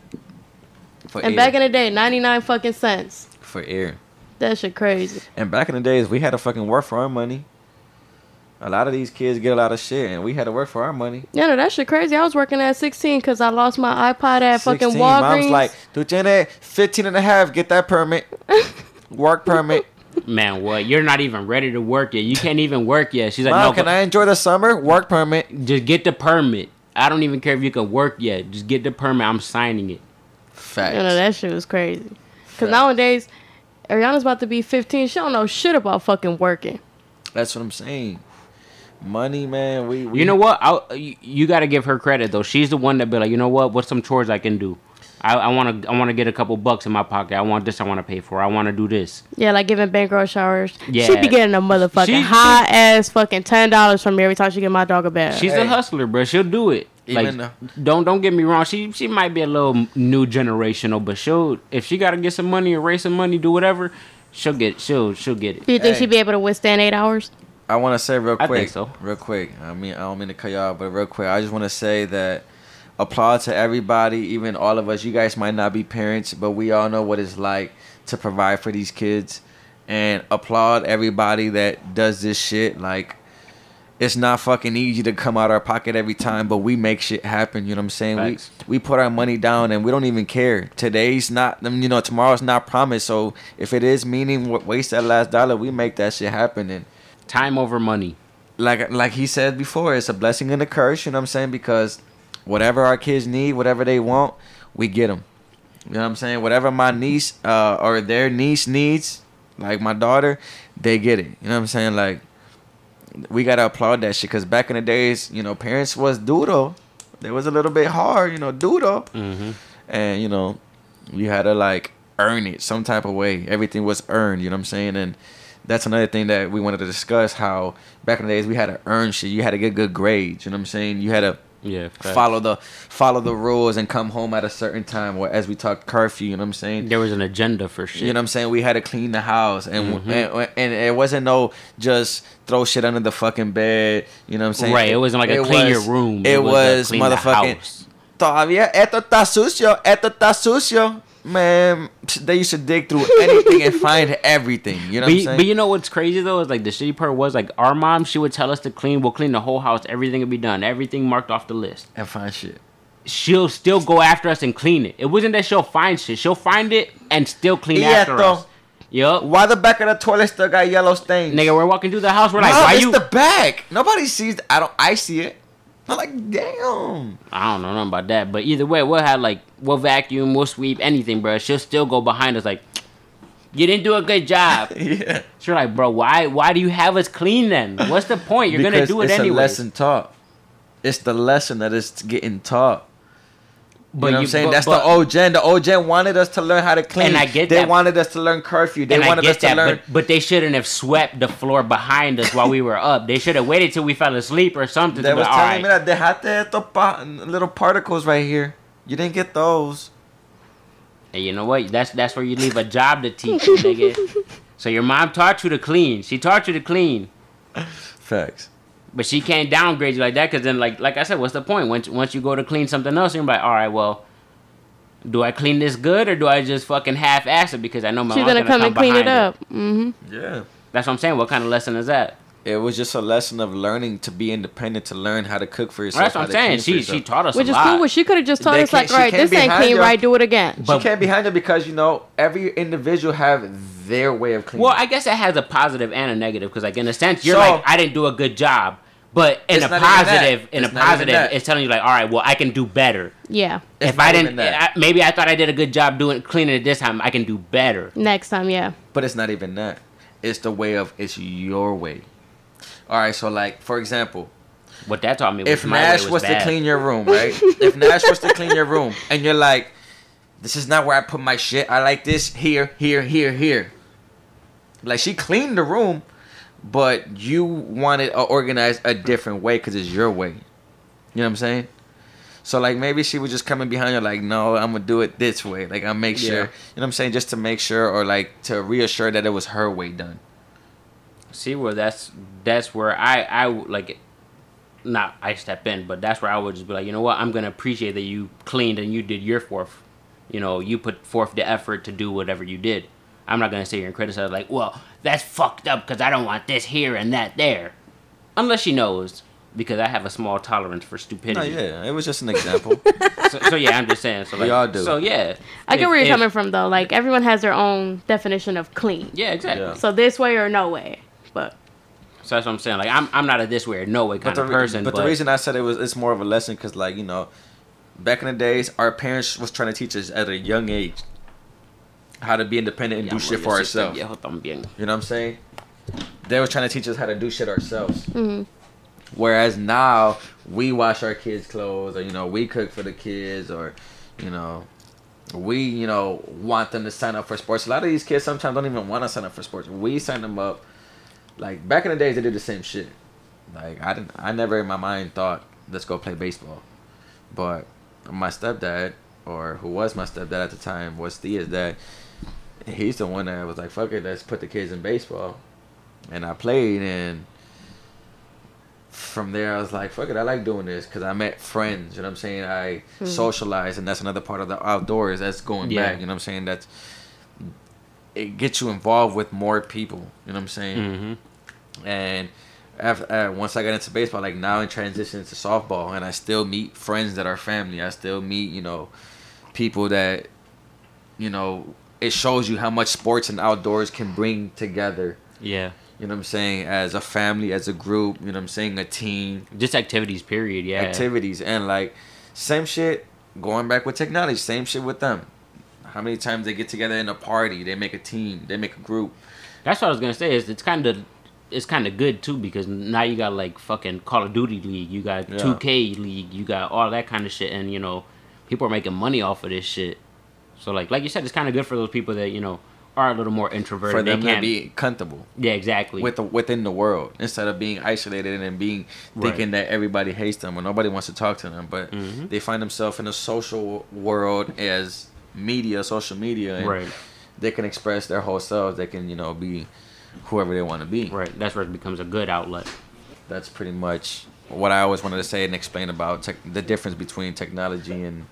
For And air. back in the day, 99 fucking cents. For air. That shit crazy. And back in the days, we had to fucking work for our money. A lot of these kids get a lot of shit, and we had to work for our money. Yeah, no, that shit crazy. I was working at 16 because I lost my iPod at fucking 16, Walgreens. Mom's like, "Tu tienes 15 and a half, get that permit. Work permit. Man, what? You're not even ready to work yet. You can't even work yet. She's like, Mom, no, can I enjoy the summer? Work permit. just get the permit. I don't even care if you can work yet. Just get the permit. I'm signing it. Facts. You know, that shit was crazy. Because Facts. nowadays, Ariana's about to be 15. She don't know shit about fucking working. That's what I'm saying. Money, man. We You know what? You got to give her credit though. She's the one that be like, you know what? What's some chores I can do? I want to get a couple bucks in my pocket. I want this. I want to pay for. I want to do this. Yeah, like giving bankroll showers. Yeah. She be getting a motherfucking She- high ass fucking $10 from me every time she get my dog a bath. She's Hey. a hustler, bro. She'll do it. Even Like, don't get me wrong. She might be a little new generational, but if she got to get some money or raise some money, do whatever, she'll get it. Do you think Hey. she'd be able to withstand 8 hours? I want to say real I quick. think so. Real quick. I mean, I don't mean to cut y'all, but real quick. I just want to say that applaud to everybody, even all of us. You guys might not be parents, but we all know what it's like to provide for these kids. And applaud everybody that does this shit. Like, it's not fucking easy to come out our pocket every time, but we make shit happen. You know what I'm saying? Facts. We put our money down and we don't even care. Today's not, tomorrow's not promised. So if it is meaning waste that last dollar, we make that shit happen. And Time over money. like he said before, it's a blessing and a curse, you know what I'm saying? Because whatever our kids need, whatever they want, we get them. You know what I'm saying? Whatever my niece or their niece needs, like my daughter, they get it. You know what I'm saying? Like, we got to applaud that shit because back in the days, parents was doodle. It was a little bit hard, doodle. Mm-hmm. And, you had to, like, earn it some type of way. Everything was earned, you know what I'm saying? And that's another thing that we wanted to discuss, how back in the days we had to earn shit. You had to get good grades, you know what I'm saying? You had to follow the rules and come home at a certain time, or as we talked, curfew, you know what I'm saying? There was an agenda for shit. You know what I'm saying? We had to clean the house, and and it wasn't no just throw shit under the fucking bed, you know what I'm saying? Right, it wasn't like a clean your room. It was clean the motherfucking house. Todavía esto está sucio. Man, they used to dig through anything and find everything. You know what I'm saying? But you know what's crazy though is like the shitty part was like our mom, she would tell us to clean. We'll clean the whole house. Everything would be done. Everything marked off the list. And find shit. She'll still go after us and clean it. It wasn't that she'll find shit. She'll find it and still clean after us. Yup. Why the back of the toilet still got yellow stains? Nigga, we're walking through the house. We're like, no, why it's you? the back. Nobody sees. I see it. I'm like, damn. I don't know nothing about that. But either way, we'll vacuum, we'll sweep, anything, bro. She'll still go behind us like, you didn't do a good job. Yeah. She's like, bro, why do you have us clean then? What's the point? You're gonna do it anyway. It's a lesson taught. It's the lesson that is getting taught. But you know what I'm saying? That's the old gen. The old gen wanted us to learn how to clean. And I get they that. wanted us to learn curfew. They wanted us to learn. But they shouldn't have swept the floor behind us while we were up. They should have waited till we fell asleep or something. They was telling me right. that dejate little particles right here. You didn't get those. And you know what? That's where you leave a job to teach, nigga. So your mom taught you to clean. She taught you to clean. Facts. But she can't downgrade you like that, because then, like I said, what's the point? Once you go to clean something else, you're like, all right, well, do I clean this good or do I just fucking half-ass it because I know my She's mom's gonna come and clean it up. Mm-hmm. Yeah. That's what I'm saying. What kind of lesson is that? It was just a lesson of learning to be independent, to learn how to cook for yourself. That's what I'm saying. She taught us Which a is lot. cool. She could have just told us like, all right, this ain't clean right, do it again. She can't be behind it because, every individual have their way of cleaning. Well, I guess it has a positive and a negative, because like in a sense, you're like, I didn't do a good job. But in a positive, it's telling you like, all right, well, I can do better. Yeah. If I didn't, maybe I thought I did a good job cleaning it this time. I can do better next time. Yeah. But it's not even that. It's the way of it's your way. All right, so like for example, what that taught me was if Nash was to clean your room, right? If Nash was to clean your room, and you're like, this is not where I put my shit. I like this here, here, here, here. Like she cleaned the room. But you want it organized a different way because it's your way. You know what I'm saying? So, like, maybe she was just coming behind you like, no, I'm going to do it this way. Like, I'll make sure. You know what I'm saying? Just to make sure or, like, to reassure that it was her way done. See, where that's where I like, not I step in, but that's where I would just be like, you know what? I'm going to appreciate that you cleaned and you did your forth. You put forth the effort to do whatever you did. I'm not going to sit here and criticize like, well, that's fucked up because I don't want this here and that there. Unless she knows, because I have a small tolerance for stupidity. No, yeah, it was just an example. so yeah, I'm just saying. So like, we all do. So yeah. I get where you're coming from though. Like everyone has their own definition of clean. Yeah, exactly. Yeah. So this way or no way. But so that's what I'm saying. Like I'm not a this way or no way kind of person. But the reason I said it's more of a lesson because like, back in the days, our parents was trying to teach us at a young age how to be independent and do shit for ourselves. You know what I'm saying? They were trying to teach us how to do shit ourselves. Mm-hmm. Whereas now we wash our kids' clothes, or we cook for the kids, or we want them to sign up for sports. A lot of these kids sometimes don't even want to sign up for sports. We sign them up. Like back in the days, they did the same shit. Like I never in my mind thought let's go play baseball, but my stepdad, or who was my stepdad at the time, was Thea's dad. He's the one that was like, fuck it, let's put the kids in baseball. And I played, and from there I was like, fuck it, I like doing this because I met friends, you know what I'm saying? I socialized, and that's another part of the outdoors that's going back, you know what I'm saying? That's it gets you involved with more people, you know what I'm saying? Mm-hmm. And after, once I got into baseball, like now I transition into softball, and I still meet friends that are family. I still meet, people that, it shows you how much sports and outdoors can bring together. Yeah. You know what I'm saying? As a family, as a group, you know what I'm saying? A team. Just activities, period, yeah. Activities. And like, same shit, going back with technology, same shit with them. How many times they get together in a party, they make a team, they make a group. That's what I was going to say, is it's kind of it's kind of good too because now you got like fucking Call of Duty League, you got 2K League, you got all that kind of shit, and people are making money off of this shit. So like you said, it's kind of good for those people that are a little more introverted. For them to be comfortable. Yeah, exactly. Within the world, instead of being isolated and thinking that everybody hates them or nobody wants to talk to them, but they find themselves in a social world as social media, and they can express their whole selves. They can be whoever they want to be. Right. That's where it becomes a good outlet. That's pretty much what I always wanted to say and explain about the difference between technology and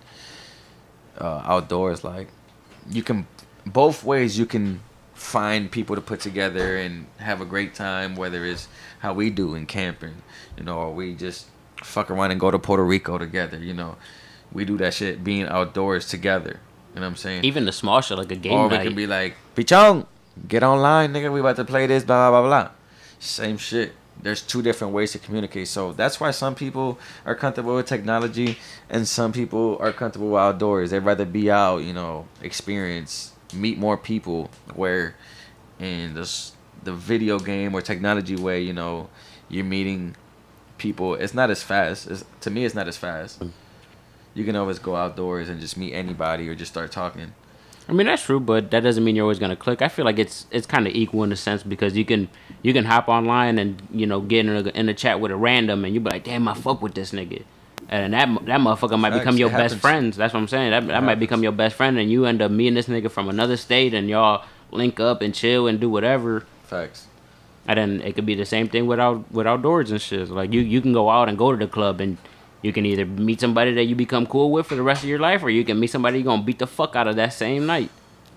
outdoors. Like, you can both ways. You can find people to put together and have a great time, whether it's how we do in camping, or we just fuck around and go to Puerto Rico together. We do that shit being outdoors together. You know what I'm saying? Even the small shit like a game or night. we can be like, Pichon, get online, nigga. We about to play this, blah, blah, blah, blah. Same shit. There's two different ways to communicate. So that's why some people are comfortable with technology and some people are comfortable with outdoors. They'd rather be out, experience, meet more people, where in the video game or technology way, you're meeting people. It's not as fast. To me, it's not as fast. You can always go outdoors and just meet anybody or just start talking. I mean, that's true, but that doesn't mean you're always gonna click. I feel like it's kind of equal in a sense because you can hop online and get in a chat with a random and you be like, damn, I fuck with this nigga, and that motherfucker might become your best friends. That's what I'm saying. That might become your best friend, and you end up meeting this nigga from another state, and y'all link up and chill and do whatever. Facts. And then it could be the same thing with outdoors and shit. Like you can go out and go to the club and you can either meet somebody that you become cool with for the rest of your life, or you can meet somebody you're going to beat the fuck out of that same night.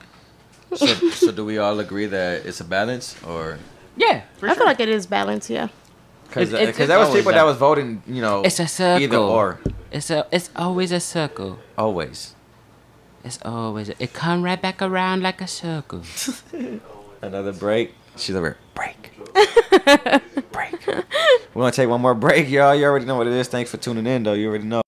So do we all agree that it's a balance, or? Yeah, I feel like it is balance, yeah. Because there was people that was voting, it's a circle. Either or. It's always a circle. Always. It's always. It come right back around like a circle. Another break. She's over. Break. Break. We're going to take one more break, y'all. You already know what it is. Thanks for tuning in, though. You already know.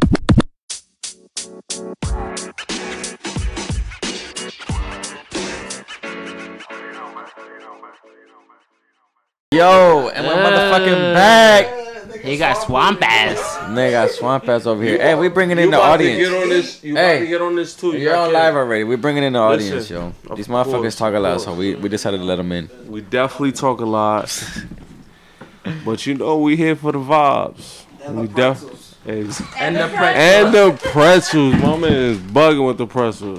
Yo, and we're motherfucking back. He got swamp ass. Nigga got swamp ass over here. Hey, we bringing in the audience. You about to get on this too. You're on live already. We're bringing in the audience, yo. These motherfuckers talk a lot, so we decided to let them in. We definitely talk a lot. But we here for the vibes. And we definitely. And the pretzels. My man is bugging with the pretzels.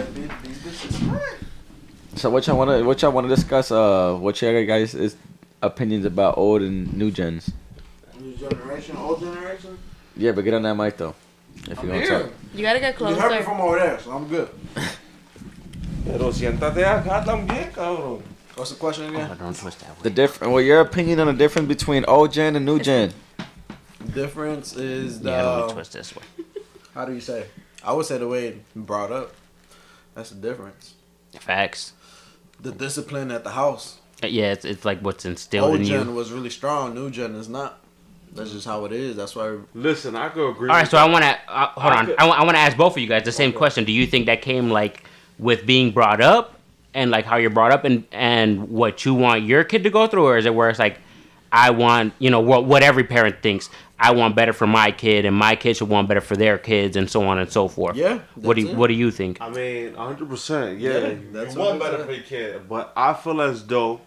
So what y'all wanna discuss? What y'all guys' opinions about old and new gens? New generation, old generation. Yeah, but get on that mic though. If you want to talk. You gotta get You closer. heard me from over there, so I'm good. Pero siéntate acá también, cabrón. What's the question again? Oh, don't twist that way. The different. Well, your opinion on the difference between old gen and new gen. The difference is Yeah, don't twist this way. how do you say? I would say the way it brought up. That's the difference. Facts. The discipline at the house. Yeah, it's like what's instilled Old in gen you. was really strong. New gen is not. That's just how it is. That's why. Listen, I could agree. All right, so I want to hold on. I want to ask both of you guys the same question. Do you think that came like with being brought up and like how you're brought up and what you want your kid to go through, or is it where it's like I want what every parent thinks I want better for my kid and my kid should want better for their kids and so on and so forth? Yeah. What do you think? I mean, 100%. Yeah, that's you what want I'm better saying. for your kid, but I feel as though,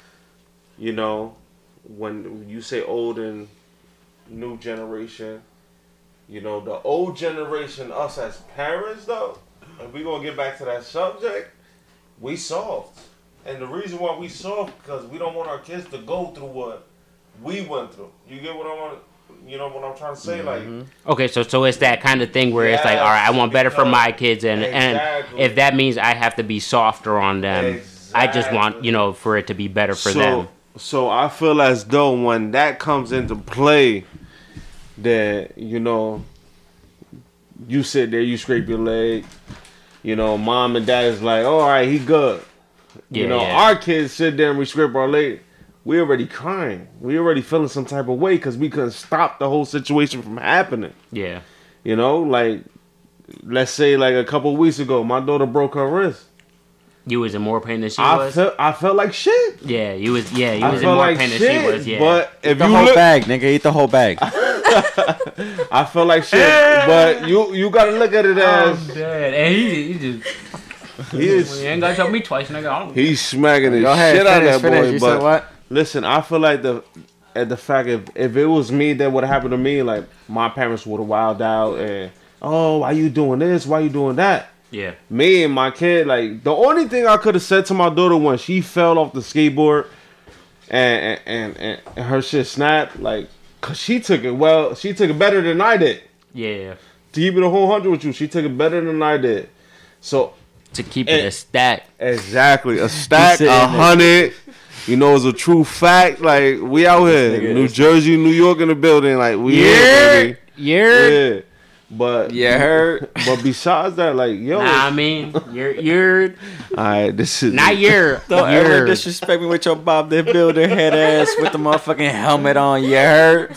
when you say old and new generation, the old generation, us as parents, though, if we gonna get back to that subject, we soft, and the reason why we soft because we don't want our kids to go through what we went through. You get what I want? What I'm trying to say? Like, Okay, so it's that kind of thing where it's like, all right, I want better for my kids, and Exactly. if that means I have to be softer on them, I just want for it to be better for them. So I feel as though when that comes into play, that you sit there, you scrape your leg, mom and dad is like, all right, he good. Yeah. Our kids sit there and we scrape our leg. We already crying. We already feeling some type of way because we couldn't stop the whole situation from happening. Yeah. Like, let's say like a couple weeks ago, my daughter broke her wrist. You was in more pain than she was. I felt like shit. Yeah, you was. Yeah, you I was in felt more like pain than shit, she was. Yeah, but if The you whole look, bag, nigga. Eat the whole bag. I felt like shit. But you gotta look at it as I'm dead. And he just. he is. You ain't gotta tell me twice, nigga. I don't. He's smacking the Go ahead, shit out of that boy. You But said what? listen, I feel like the fact if it was me that would have happened to me, like my parents would have wilded out and why you doing this? Why you doing that? Yeah. Me and my kid, like the only thing I could have said to my daughter when she fell off the skateboard and her shit snapped, like, cause she took it better than I did. Yeah. To keep it a whole 100 with you, she took it better than I did. So To keep it a stack. exactly a stack, sitting there. 100. You know, it's a true fact. Like we out here, nigga New is- Jersey, New York in the building. Like we here, baby. Yeah. But You heard? But besides that, like yo, Nah, I mean, you're alright, this is not you're. Don't ever You're. disrespect me with your Bob the Builder head ass with the motherfucking helmet on. You heard?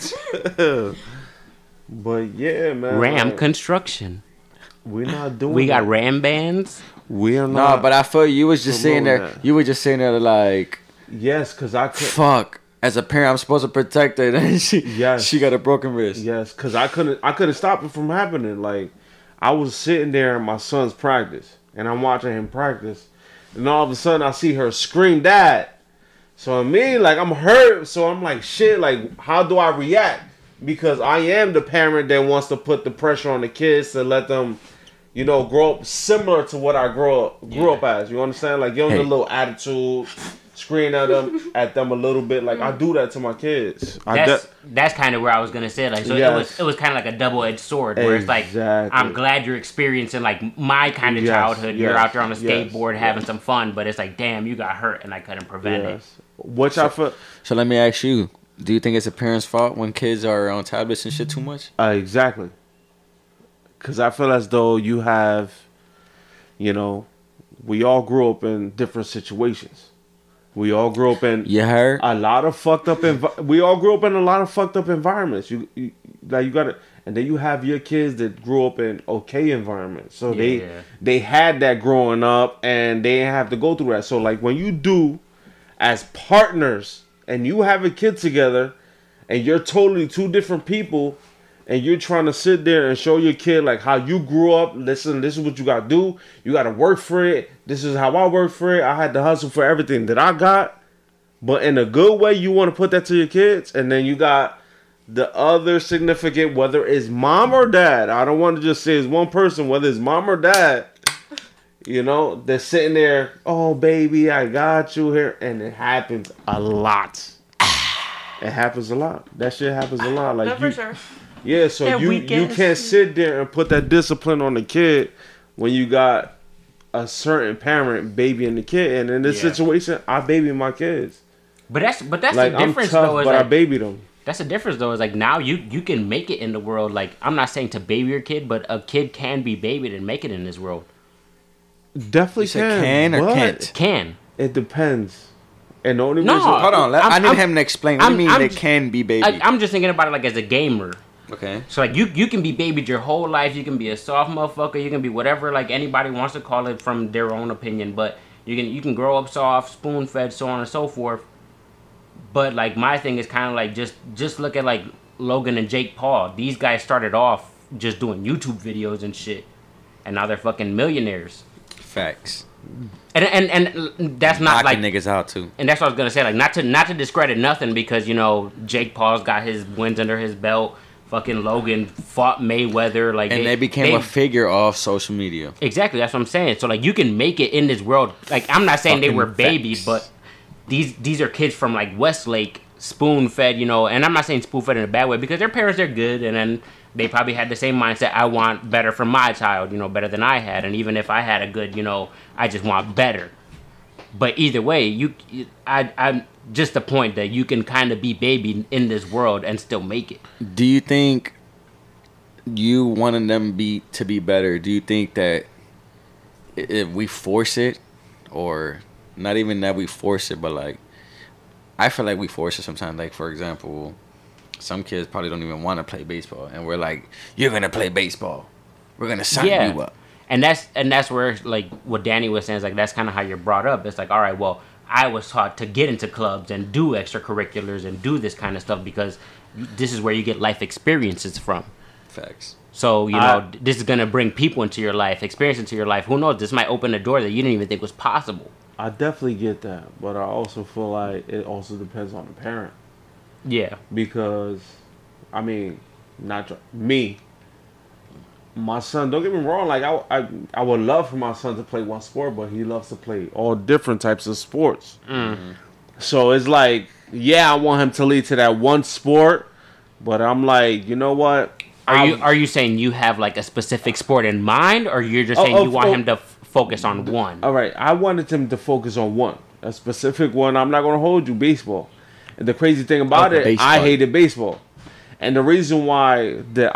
But yeah, man. Ram like, construction. we're not doing. We got that. Ram bands. We are No, not. but I feel you was just sitting there. promoting that. You were just sitting there like, yes, cause I could. fuck. As a parent, I'm supposed to protect her. And Yes. she got a broken wrist. Yes, cause I couldn't stop it from happening. Like I was sitting there in my son's practice, and I'm watching him practice, and all of a sudden I see her scream, "Dad!" So I mean, like I'm hurt. So I'm like, shit. Like, how do I react? Because I am the parent that wants to put the pressure on the kids to let them, you know, grow up similar to what I grew up as. You understand? Like, give them a little attitude, scream at them a little bit. Like I do that to my kids. That's kind of where I was gonna say. Like, so Yes. it was kind of like a double-edged sword, where it's like, Exactly. I'm glad you're experiencing like my kind of Yes, childhood. You're yes, out there on a yes, skateboard having yes. some fun, but it's like, damn, you got hurt and I couldn't prevent it. Yes. Which I feel So let me ask you: do you think it's a parent's fault when kids are on tablets and shit too much? exactly. Because I feel as though you have, you know, we all grew up in different situations. We all grew up in You heard? a lot of fucked up. We all grew up in a lot of fucked up environments. You gotta, and then you have your kids that grew up in okay environments. So Yeah. they had that growing up, and they didn't have to go through that. So like when you do, as partners, and you have a kid together, and you're totally two different people, and you're trying to sit there and show your kid like how you grew up. Listen, this is what you gotta do. You gotta work for it. This is how I work for it. I had to hustle for everything that I got. But in a good way, you want to put that to your kids. And then you got the other significant, whether it's mom or dad. I don't want to just say it's one person, whether it's mom or dad. You know, they're sitting there, oh, baby, I got you here. And it happens a lot. It happens a lot. That shit happens a lot. Like No, for sure. yeah, so They're you weekends. can't sit there and put that discipline on the kid when you got a certain parent babying the kid. And in this Yeah. situation, I baby my kids. But that's Like the I'm difference tough, though. Is but I like, baby them. that's the difference though. Is like now you can make it in the world. Like, I'm not saying to baby your kid, but a kid can be babied and make it in this world. Definitely You said can or but can't? Can. It depends. And the only No, reason Hold on. I need I'm- him to explain. What do you mean I'm they j- can be baby? Like, I'm just thinking about it like as a gamer. Okay. So like you can be babied your whole life. You can be a soft motherfucker. You can be whatever like anybody wants to call it from their own opinion. But you can grow up soft, spoon fed, so on and so forth. But like my thing is kind of like just look at like Logan and Jake Paul. These guys started off just doing YouTube videos and shit, and now they're fucking millionaires. Facts. And that's not like Knocking niggas out too. and that's what I was gonna say. Like not to discredit nothing because you know Jake Paul's got his wins under his belt. Fucking Logan fought Mayweather. Like And they became a figure off social media. exactly. That's what I'm saying. So like you can make it in this world. Like I'm not saying they Fucking were babies, facts. but these are kids from like Westlake, spoon fed. You know, and I'm not saying spoon fed in a bad way because their parents are good, and then they probably had the same mindset. I want better for my child. You know, better than I had, and even if I had a good, you know, I just want better. But either way, I'm just the point that you can kind of be baby in this world and still make it. Do you think you wanting them to be better? Do you think that if we force it, or not even that we force it, but like I feel like we force it sometimes. Like for example, some kids probably don't even want to play baseball, and we're like, "You're gonna play baseball. We're gonna sign you up." And that's where, like, what Danny was saying is, like, that's kind of how you're brought up. It's like, all right, well, I was taught to get into clubs and do extracurriculars and do this kind of stuff because this is where you get life experiences from. Facts. So, you know, this is going to bring people into your life, experience into your life. Who knows? This might open a door that you didn't even think was possible. I definitely get that, but I also feel like it also depends on the parent. Yeah. Because, I mean, me, my son, don't get me wrong, like, I would love for my son to play one sport, but he loves to play all different types of sports. Mm-hmm. So it's like, yeah, I want him to lead to that one sport, but I'm like, you know what? Are you saying you have, like, a specific sport in mind, or you're just saying you want him to focus on one? All right, I wanted him to focus on one, a specific one. I'm not going to hold you, baseball. And the crazy thing about it, baseball. I hated baseball. And the reason why that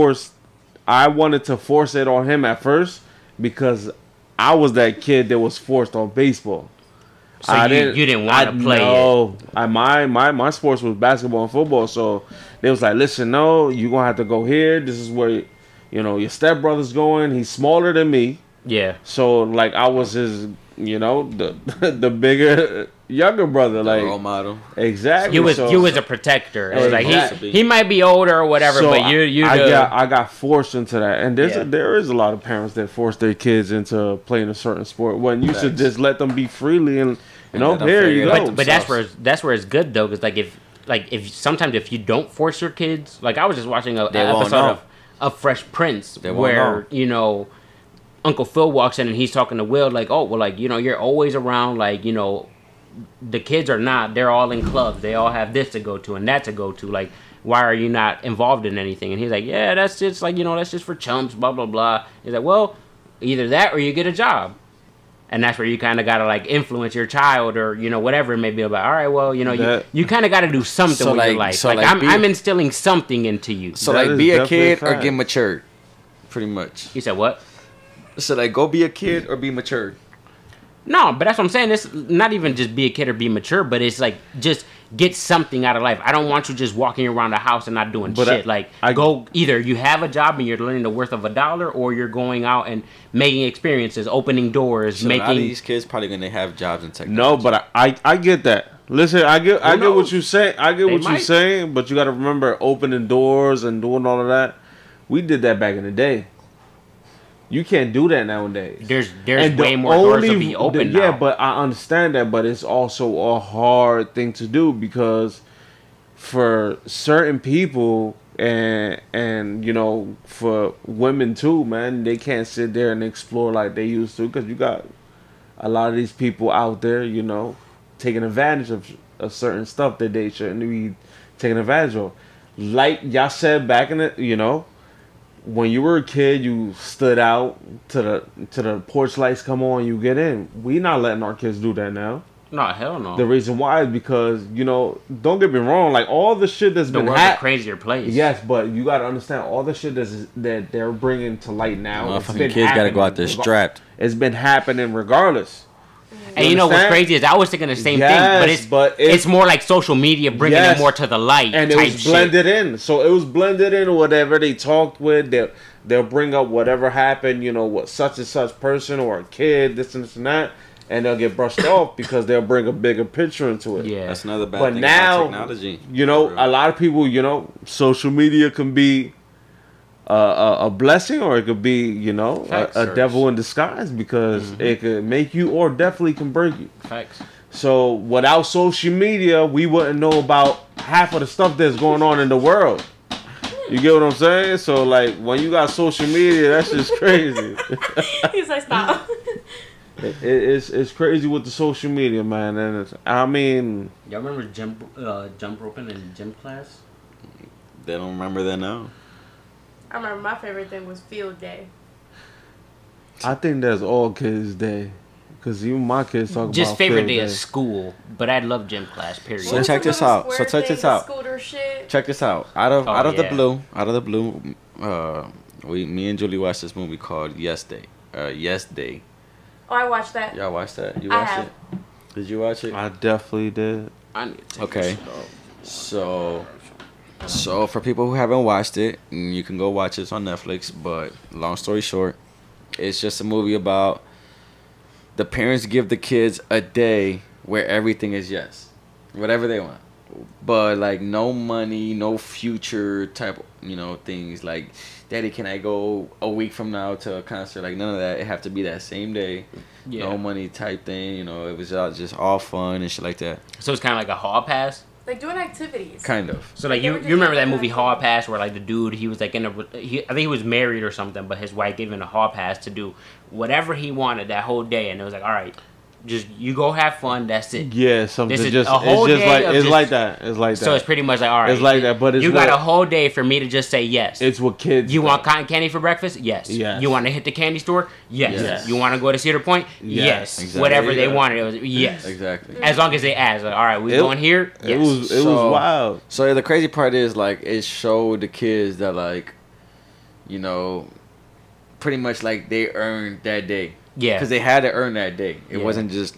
I wanted to force it on him at first, because I was that kid that was forced on baseball. So you didn't want to play it? My sports was basketball and football, so they was like, listen, no, you're going to have to go here. This is where, you know, your stepbrother's going. He's smaller than me. Yeah. So, like, I was his, you know, the bigger, younger brother. Like, role model. Exactly. You was a protector. It was Exactly. like, he might be older or whatever, So but I got forced into that. And there is a lot of parents that force their kids into playing a certain sport when you should just let them be freely and, you know, here you go. But that's where it's good, though, because, if sometimes if you don't force your kids, like, I was just watching an episode of Fresh Prince where, you know, Uncle Phil walks in and he's talking to Will, like, oh, well, like, you know, you're always around, like, you know, the kids are not, they're all in clubs, they all have this to go to and that to go to, like, why are you not involved in anything? And he's like, yeah, that's just, like, you know, that's just for chumps, blah, blah, blah. He's like, well, either that or you get a job. And that's where you kind of got to, like, influence your child or, you know, whatever it may be about. All right, well, you know, you kind of got to do something with your life. So, like, I'm instilling something into you. So, like, be a kid or get matured, pretty much. You said what? So, like, go be a kid or be matured. No, but that's what I'm saying. It's not even just be a kid or be mature, but it's like just get something out of life. I don't want you just walking around the house and not doing shit. Go either you have a job and you're learning the worth of $1, or you're going out and making experiences, opening doors, so making. A lot of these kids probably gonna have jobs in technology. No, but I get that. Listen, I get what you're saying. I get what you're saying, but you got to remember opening doors and doing all of that. We did that back in the day. You can't do that nowadays. There's way more doors to be open now. Yeah, but I understand that, but it's also a hard thing to do because for certain people and you know, for women too, man, they can't sit there and explore like they used to because you got a lot of these people out there, you know, taking advantage of certain stuff that they shouldn't be taking advantage of. Like y'all said back in the, you know, when you were a kid, you stood out to the porch lights come on, you get in. We not letting our kids do that now. No, hell no. The reason why is because, you know, don't get me wrong, like all the shit that's been happening. The world's a crazier place. Yes, but you got to understand all the shit that they're bringing to light now. Motherfucking kids got to go out there strapped. It's been happening regardless. And you know what's crazy is I was thinking the same thing, but it's more like social media bringing it more to the light. And it was blended in. So it was blended in whatever they talked with. They'll bring up whatever happened, you know, what such and such person or a kid, this and this and that, and they'll get brushed off because they'll bring a bigger picture into it. Yeah, that's another bad thing about technology. You know, a lot of people, you know, social media can be a blessing or it could be, you know, a devil in disguise because it could make you or definitely can break you. Facts. So without social media, we wouldn't know about half of the stuff that's going on in the world. You get what I'm saying? So like when you got social media, that's just crazy. He's like, stop. It's crazy with the social media, man. And I mean, y'all remember jump roping in gym class? They don't remember that now. I remember my favorite thing was field day. I think that's all kids' day. Because even my kids talk about just favorite day of school. But I love gym class, period. So check this out. Scooter shit. Check this out. Out of the blue, me and Julie watched this movie called Yes Day. Yes Day. Oh, I watched that. Y'all watched that? You watched it? Did you watch it? I definitely did. I need to take this So for people who haven't watched it, you can go watch it on Netflix. But long story short, it's just a movie about the parents give the kids a day where everything is yes, whatever they want, but like no money, no future type, things like, Daddy, can I go a week from now to a concert? Like none of that. It have to be that same day. Yeah. No money type thing. It was just all fun and shit like that. So it's kind of like a hall pass. Like doing activities. Kind of. So like you remember that movie Hall Pass where like the dude, he was like I think he was married or something, but his wife gave him a hall pass to do whatever he wanted that whole day, and it was like, all right, just you go have fun, that's it. Yeah, something This is just a whole it's just day like of it's just- like that. It's like that. So it's pretty much like, all right, It's like that, but it's you got what- a whole day for me to just say yes. it's what kids. You do. want cotton candy for breakfast? Yes. Yes. You want to hit the candy store? Yes. Yes. You want to go to Cedar Point? Yes. Yes. Exactly. Whatever they Yeah. wanted, it was yes. Exactly. As long as they asked, like, all right, we It- going here? Yes. It was So- wild. So yeah, the crazy part is like it showed the kids that like, pretty much like they earned that day. Yeah. Because they had to earn that day. It Yeah. wasn't just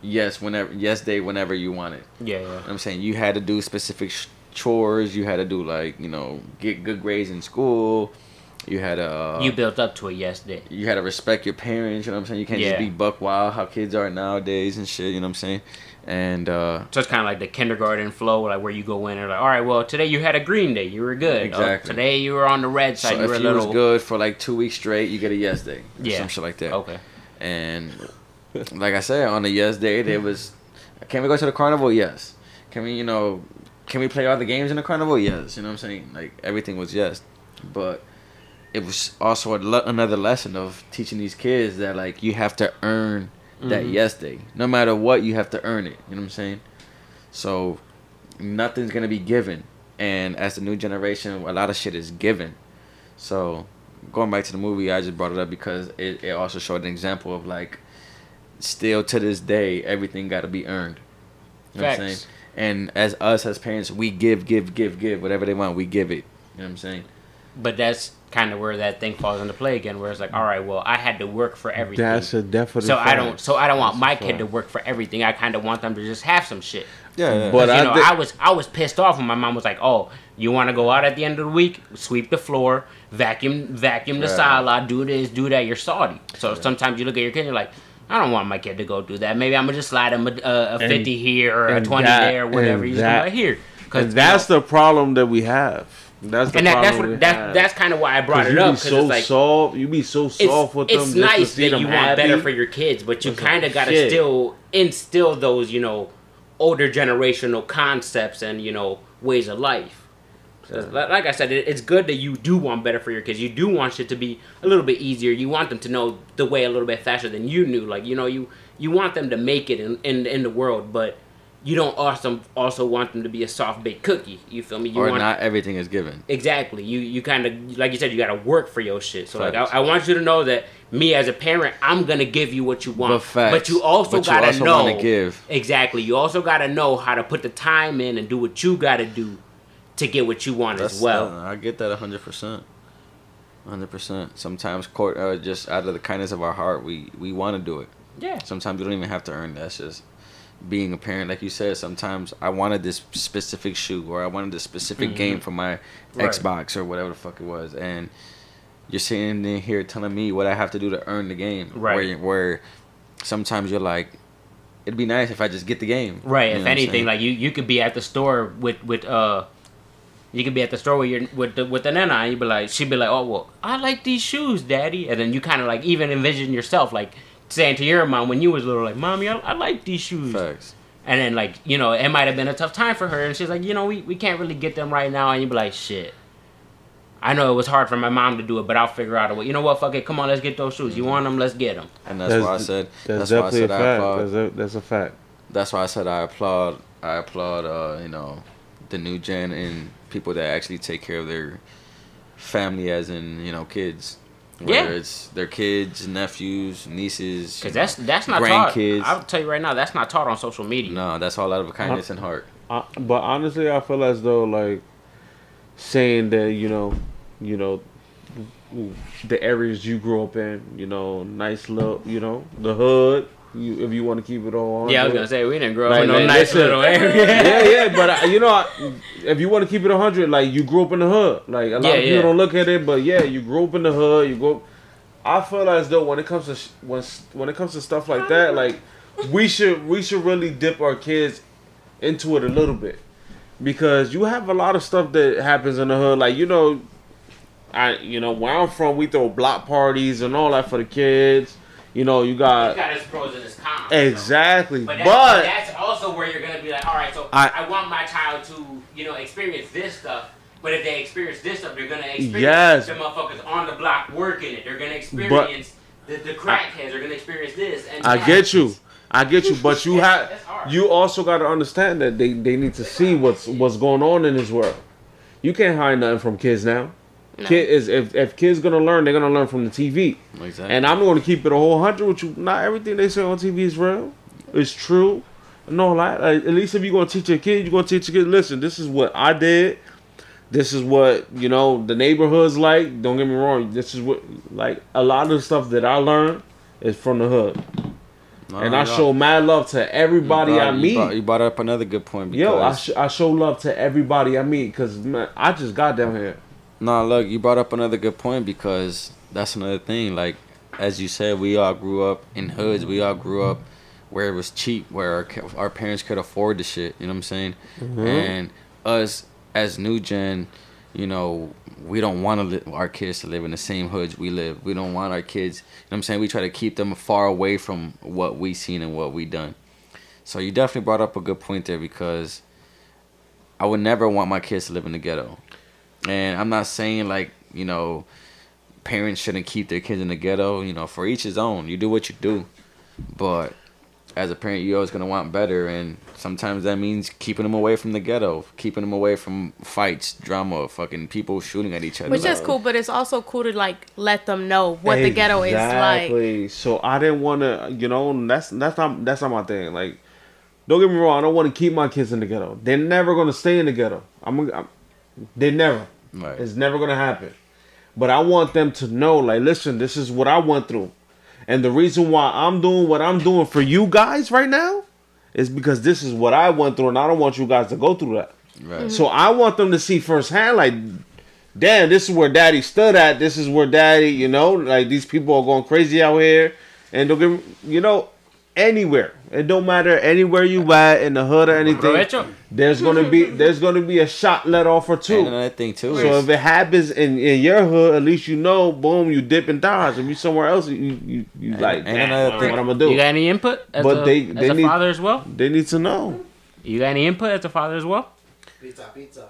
yes day whenever you wanted. Yeah, yeah. You know what I'm saying, you had to do specific chores. You had to do like get good grades in school. You had to You built up to a yes day. you had to respect your parents. You know what I'm saying. You can't Yeah. just be buck wild how kids are nowadays and shit. You know what I'm saying. And So it's kind of like the kindergarten flow, like where you go in and like, all right, well, today you had a green day, you were good. Exactly. Today you were on the red side, so you were a if you little. was good for like 2 weeks straight, you get a yes day. Or Yeah. some shit like that. Okay. And like I said, on the yes day, there was, can we go to the carnival? Yes. Can we, can we play all the games in the carnival? Yes. You know what I'm saying? Like everything was yes. But it was also another lesson of teaching these kids that like you have to earn that yes day. No matter what, you have to earn it. You know what I'm saying? So nothing's gonna be given. And as the new generation, a lot of shit is given. So going back to the movie, I just brought it up because it also showed an example of like still to this day everything got to be earned. You know what I'm Facts. saying? And as parents, we give whatever they want, we give it. You know what I'm saying? But that's kind of where that thing falls into play again, where it's like, all right, well, I had to work for everything. That's a definite. so I fact. don't want That's my a kid to fact. work for everything. I kind of want them to just have some shit. Yeah. But You know, thi- I was pissed off when my mom was like, "Oh, you want to go out at the end of the week, sweep the floor, vacuum the Right. sala, do this, do that." You're salty. So sometimes you look at your kid, and you're like, "I don't want my kid to go do that. Maybe I'm gonna just slide him a 50 here or a and 20 that- there, or whatever. and You just that- go right here." And that's the problem that we have. That's the and problem that's we what have. that's kind of why I brought 'Cause it you up be because so it's like soft. You be so soft with them. it's just to nice see that them you want happy. better for your kids, but you It's kind of like, got to shit. still instill those, older generational concepts and, ways of life. So, like I said, it's good that you do want better for your kids. You do want shit to be a little bit easier. You want them to know the way a little bit faster than you knew. Like, you want them to make it in the world, but you don't also want them to be a soft baked cookie. You feel me? You Or want not everything is given. Exactly. You kind of, like you said, you got to work for your shit. So like, Facts. I want you to know that me as a parent, I'm gonna give you what you want. But facts. But you also But you gotta also know. wanna give. Exactly. You also gotta know how to put the time in and do what you gotta do to get what you want as well. I get that 100%. 100%. Sometimes, just out of the kindness of our heart, we want to do it. Yeah. Sometimes we don't even have to earn that. It's just being a parent, like you said. Sometimes I wanted this specific shoe, or I wanted this specific game for my Right. Xbox, or whatever the fuck it was, and you're sitting in here telling me what I have to do to earn the game. Right. Where sometimes you're like, it'd be nice if I just get the game. Right. You know If what I'm anything, saying? like you could be at the store with you could be at the store with the nana, and you'd be like, she'd be like, "Oh well, I like these shoes, daddy," and then you kind of like even envision yourself like saying to your mom when you was little, like, "Mommy, I like these shoes." Facts. And then, like, it might have been a tough time for her. And she's like, we can't really get them right now. And you'd be like, shit. I know it was hard for my mom to do it, but I'll figure out a way. You know what? Fuck it. Come on, let's get those shoes. You want them? Let's get them. And that's why I said. That's why I definitely said a I fact. applaud. That's a fact. That's why I said I applaud. The new gen and people that actually take care of their family, as in kids. Whether Yeah. it's their kids, nephews, nieces. Because that's not taught. grandkids. I'll tell you right now, that's not taught on social media. No, that's all out of kindness and heart. But honestly, I feel as though like saying that the areas you grew up in, nice little, the hood. If you want to keep it all on. Yeah, I was going to say, we didn't grow up Like, in no like, nice listen. little area. yeah, but if you want to keep it 100, like you grew up in the hood. Like a lot of people don't look at it, but yeah, you grew up in the hood. You grew up, I feel as though when it comes to when it comes to stuff like that, like we should really dip our kids into it a little bit, because you have a lot of stuff that happens in the hood. Like where I'm from, we throw block parties and all that for the kids. You got its pros and its cons. Exactly, But but that's also where you're gonna be like, all right, so I want my child to experience this stuff. But if they experience this stuff, they're gonna experience the motherfuckers on the block working it. They're gonna experience the crackheads. They're gonna experience this. And I get you, but you also got to understand that they need to see what's going on in this world. You can't hide nothing from kids now. No. If kids gonna learn, they're gonna learn from the TV. Exactly. And I'm gonna keep it a whole 100 with you. Not everything they say on TV is real. It's true. No lie. Like, at least if you're gonna teach your kid, you're gonna teach your kid. Listen, this is what I did. This is what, the neighborhood's like. Don't get me wrong. This is what, like, a lot of the stuff that I learned is from the hood. And I show mad love to everybody I meet. You brought up another good point. Because I show love to everybody I meet because, man, I just got down here. No, look, you brought up another good point because that's another thing. Like, as you said, we all grew up in hoods. We all grew up where it was cheap, where our parents could afford the shit. You know what I'm saying? Mm-hmm. And us, as new gen, we don't want our kids to live in the same hoods we live. We don't want our kids, you know what I'm saying? We try to keep them far away from what we seen and what we done. So you definitely brought up a good point there because I would never want my kids to live in the ghetto. And I'm not saying parents shouldn't keep their kids in the ghetto, for each his own. You do what you do. But as a parent, you're always going to want better, and sometimes that means keeping them away from the ghetto, keeping them away from fights, drama, fucking people shooting at each other. Which is cool, but it's also cool to, let them know what the ghetto is like. Exactly. So I didn't want to, that's not my thing. Like, don't get me wrong, I don't want to keep my kids in the ghetto. They're never going to stay in the ghetto. They're never. Right. It's never going to happen. But I want them to know, like, listen, this is what I went through. And the reason why I'm doing what I'm doing for you guys right now is because this is what I went through, and I don't want you guys to go through that. Right. Mm-hmm. So I want them to see firsthand, like, damn, this is where Daddy stood at. This is where Daddy, like, these people are going crazy out here. And don't get, anywhere. It don't matter anywhere you at in the hood or anything. There's gonna be a shot let off or two. And another thing too. So if it happens in your hood, at least boom, you dip and dodge. If you somewhere else, you like. And another thing, what I'm gonna do? You got any input as a father as well? They need to know. You got any input as a father as well? Pizza.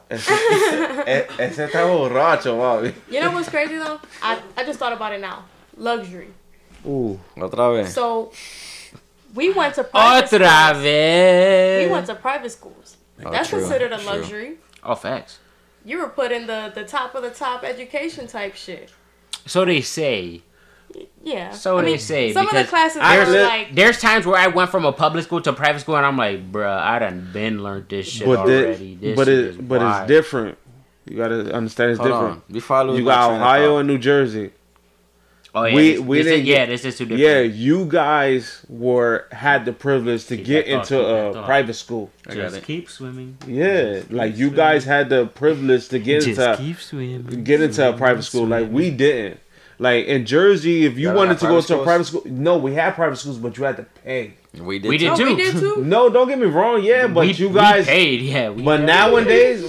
Ese está borracho, mami. You know what's crazy though? I just thought about it now. Luxury. Ooh, otra vez. So. We went to private schools. We went to private schools. That's considered a luxury. Oh, facts. You were put in the top of the top education type shit. So they say. Yeah. They say. Some of the classes are like. There's times where I went from a public school to a private school, and I'm like, bruh, I done learned this shit already. But it's different. You gotta understand it's different. You got Ohio and New Jersey. Oh yeah, this is too different. Yeah, you guys had the privilege to get into a private school. Just keep swimming. Yeah, like you guys had the privilege to get into a private school. Like we didn't. Like in Jersey, if you wanted to go to a private school, no, we had private schools, but you had to pay. We did too. No, don't get me wrong. Yeah, but you guys we paid. Yeah, but nowadays,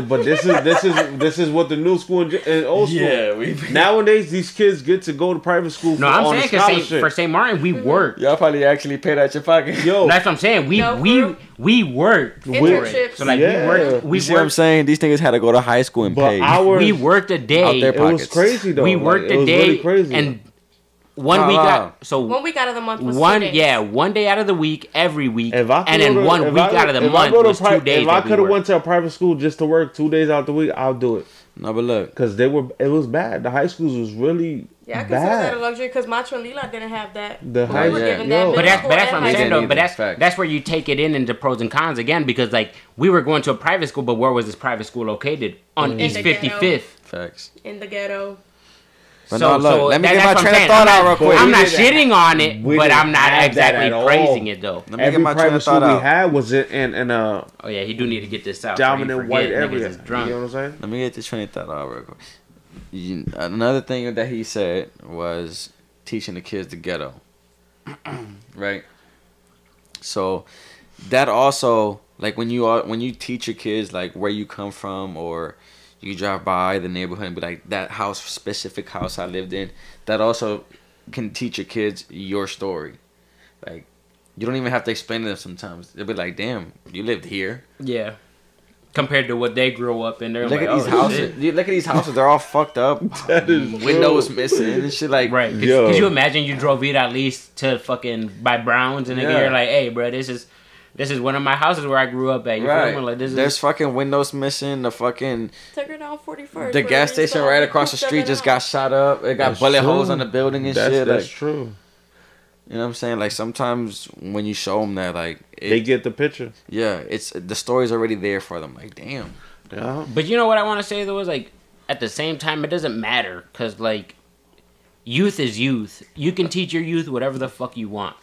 this is what the new school and old school. Yeah, nowadays these kids get to go to private school. No, I'm saying because for St. Martin we work. Y'all probably actually paid out your pocket. Yo, that's what I'm saying. We worked. Internships. So like we worked. You see what I'm saying? These niggas had to go to high school and pay. We worked a day. Out their pockets. It was crazy though. We worked a day really crazy. And 1 week out of the month was 1 2 days. 1 day out of the week every week, and then 1 week out of the month was 2 days. If I could have went to a private school just to work 2 days out the week, I'll do it. No, but look, because it was bad. The high schools was really I consider that a luxury because Macho and Lila didn't have that. But that's what I'm saying though. But that's where you take it into pros and cons again because like we were going to a private school, but where was this private school located? On East 55th. Facts. In the ghetto. But let me get my train of thought out real quick. I'm not shitting on it, but I'm not exactly praising it though. Let me get my train of thought out. We had was in a. Oh yeah, he do need to get this out. Dominant white area. You know what I'm saying? Let me get this train of thought out real quick. Another thing that he said was teaching the kids the ghetto. Right? So that also, like, when you teach your kids like where you come from, or you drive by the neighborhood and be like, that specific house I lived in, that also can teach your kids your story. Like, you don't even have to explain to them sometimes. They'll be like, damn, you lived here. Yeah. Compared to what they grew up in, they're Look like, at these houses. Look at these houses. They're all fucked up. Windows missing and shit. Like, right. Could you imagine you drove it at least to fucking by Browns and you're like, hey, bro, this is one of my houses where I grew up at. You feel me? Like, there's fucking windows missing. The fucking took her down 41st. The gas station right across the street just got shot up. It got bullet holes on the building and shit. That's like, true. You know what I'm saying? Like, sometimes when you show them that, like, they get the picture. Yeah, it's the story's already there for them. Like, damn. Yeah. But you know what I want to say though is, like, at the same time, it doesn't matter, because, like, youth is youth. You can teach your youth whatever the fuck you want,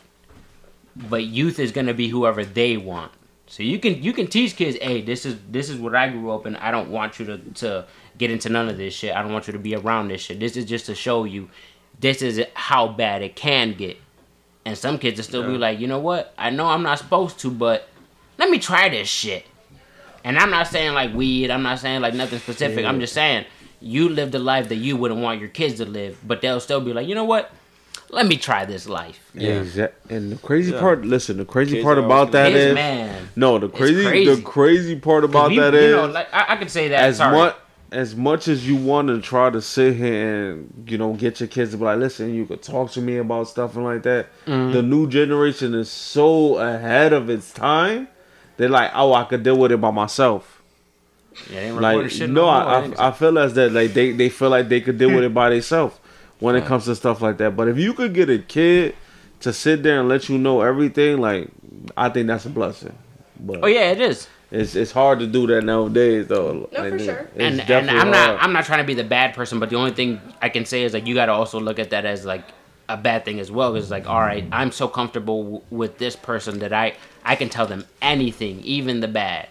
but youth is gonna be whoever they want. So you can teach kids, hey, this is what I grew up in. I don't want you to get into none of this shit. I don't want you to be around this shit. This is just to show you this is how bad it can get. And some kids will still be like, you know what? I know I'm not supposed to, but let me try this shit. And I'm not saying like weed. I'm not saying like nothing specific. I'm just saying you lived a life that you wouldn't want your kids to live, but they'll still be like, you know what? Let me try this life. Yeah, exactly. And the crazy part, listen, the crazy Kids part about that is, man. no, the crazy part about that is, you know, like, I could say that. As much as you want to try to sit here and, you know, get your kids to be like, listen, you could talk to me about stuff and like that. Mm-hmm. The new generation is so ahead of its time. They're like, oh, I could deal with it by myself. Yeah, they like, no, I feel as that, like, they feel like they could deal with it by themselves when it comes to stuff like that. But if you could get a kid to sit there and let you know everything, like, I think that's a blessing. But oh yeah, it is. It's hard to do that nowadays, though. No, for sure. And I'm not trying to be the bad person, but the only thing I can say is, like, you got to also look at that as like a bad thing as well. Because, like, all right, I'm so comfortable with this person that I can tell them anything, even the bad.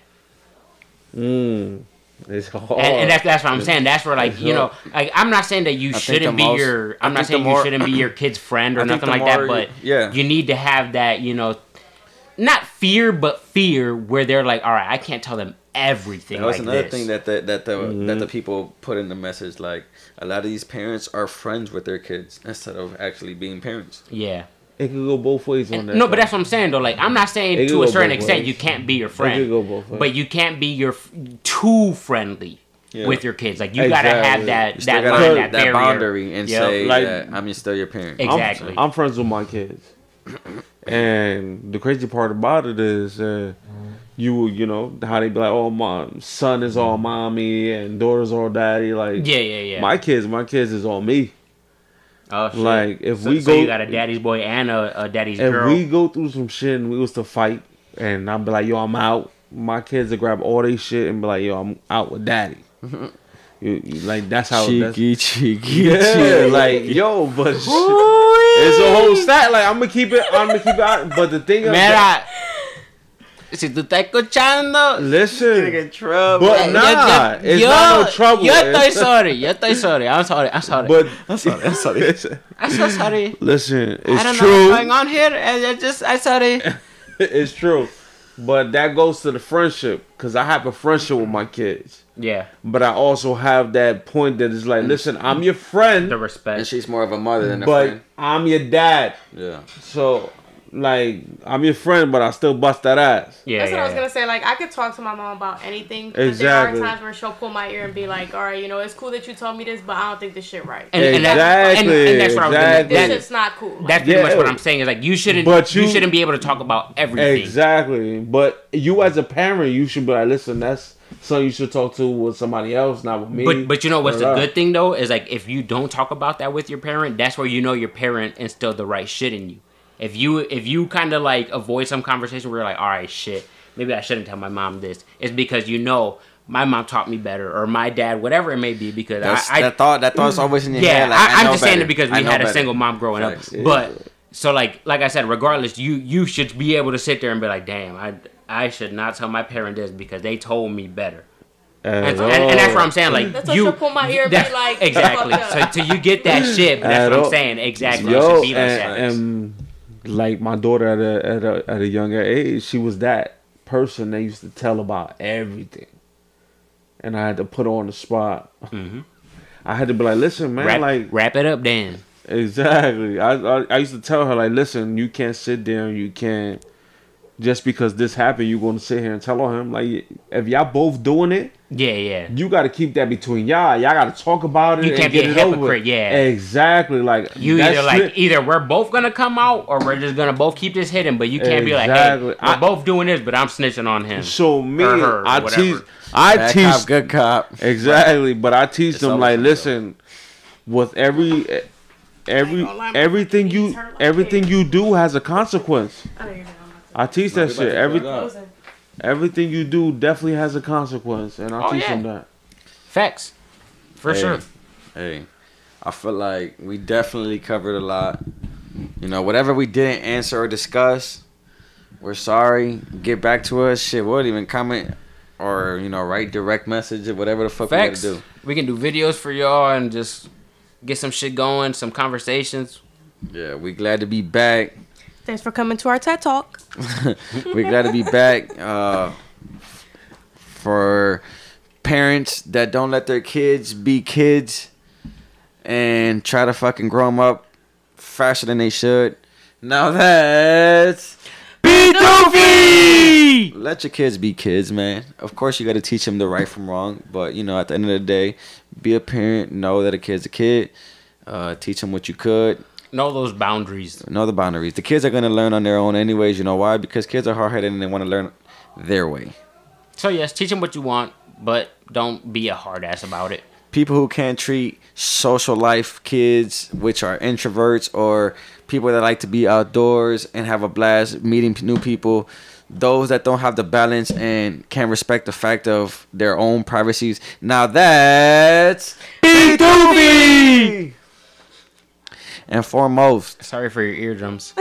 It's hard. And that's what I'm saying. That's where, like, you know, like, I'm not saying that you shouldn't be your kid's friend or nothing like that, but you need to have that, you know, not fear, but fear where they're like, all right, I can't tell them everything. That was another thing that the people put in the message. Like, a lot of these parents are friends with their kids instead of actually being parents. Yeah. It could go both ways on that. No, but that's what I'm saying, though. Like, I'm not saying to a certain extent you can't be your friend. It could go both ways. But you can't be too friendly with your kids. Like, you gotta have that line, that boundary, and say, like, I'm still your parent. Exactly. I'm friends with my kids. And the crazy part about it is, you know how they be like, oh, my son is all mommy and daughter's all daddy. Like, yeah. My kids is all me. Oh shit! Like, so you got a daddy's boy and a daddy's girl. If we go through some shit and we was to fight, and I'll be like, yo, I'm out. My kids will grab all they shit and be like, yo, I'm out with daddy. Like, that's how cheeky. Yeah, like, yo, but it's a whole stat. Like, I'm gonna keep it out. But the thing is, si tú estás escuchando, listen, in trouble. But it's not no trouble. Yo estoy sorry. I'm sorry. But I'm sorry. I'm so sorry. Listen, it's true. I don't know what's going on here. I'm sorry. It's true. But that goes to the friendship, because I have a friendship with my kids. Yeah. But I also have that point that is like, listen, I'm your friend. The respect. And she's more of a mother than a But friend. I'm your dad. Yeah. So, like, I'm your friend, but I still bust that ass. Yeah. That's what I was gonna say. Like, I could talk to my mom about anything. But Exactly. there are times where she'll pull my ear and be like, all right, you know, it's cool that you told me this, but I don't think this shit right. And that's what I was gonna. This shit's not cool. That's pretty much what I'm saying. Is like, you shouldn't be able to talk about everything. Exactly. But you as a parent, you should be like, listen, that's something you should talk to with somebody else, not with me. But you know what's the good thing though is, like, if you don't talk about that with your parent, that's where you know your parent instilled the right shit in you. If you kind of like avoid some conversation where you're like, all right, shit, maybe I shouldn't tell my mom this, it's because you know my mom taught me better, or my dad, whatever it may be, because that thought's always in your head. Like, I'm just saying it because we had a single mom growing up. But so like I said, regardless, you should be able to sit there and be like, damn, I should not tell my parent this because they told me better. And that's what I'm saying. Like That's what she'll pull my ear and be like, exactly. fuck up. So you get that shit. That's At what I'm all. saying. Exactly. Yo, It should be like that. and like my daughter at a younger age, she was that person that used to tell about everything, and I had to put her on the spot. Mhm. I had to be like, listen, man, wrap it up, Dan. exactly. I used to tell her like, listen, you can't sit there and you can't just because this happened, you're gonna sit here and tell on him. Like, if y'all both doing it, Yeah. you got to keep that between y'all. Y'all got to talk about it. You can't and be get a it over hypocrite, with. yeah. Exactly. Like You that shit- either we're both gonna come out or we're just gonna both keep this hidden. But you can't be like, hey, Exactly. we're both doing this, but I'm snitching on him. So me, Or her, or I whatever. teach. I Bad teach cop, good cop. exactly, but I teach It's them always like, good, listen, with everything you do has a consequence. I teach that shit. Everything you do definitely has a consequence, and I teach them that. Facts, for Hey, sure. Hey, I feel like we definitely covered a lot. You know, whatever we didn't answer or discuss, we're sorry. Get back to us. Shit, we'll even comment or, write direct message or whatever the fuck Facts. we gotta do. We can do videos for y'all and just get some shit going, some conversations. Yeah, we glad to be back. Thanks for coming to our TED Talk. We're glad to be back. For parents that don't let their kids be kids and try to fucking grow them up faster than they should. Now that's be doofy. Let your kids be kids, man. Of course, you got to teach them the right from wrong. But at the end of the day, be a parent. Know that a kid's a kid. Teach them what you could. Know those boundaries. Know the boundaries. The kids are gonna learn on their own anyways. You know why? Because kids are hard-headed and they want to learn their way. So yes, teach them what you want, but don't be a hard ass about it. People who can't treat social life kids, which are introverts or people that like to be outdoors and have a blast meeting new people, those that don't have the balance and can't respect the fact of their own privacies. Now that's B2B! And foremost, Sorry for your eardrums.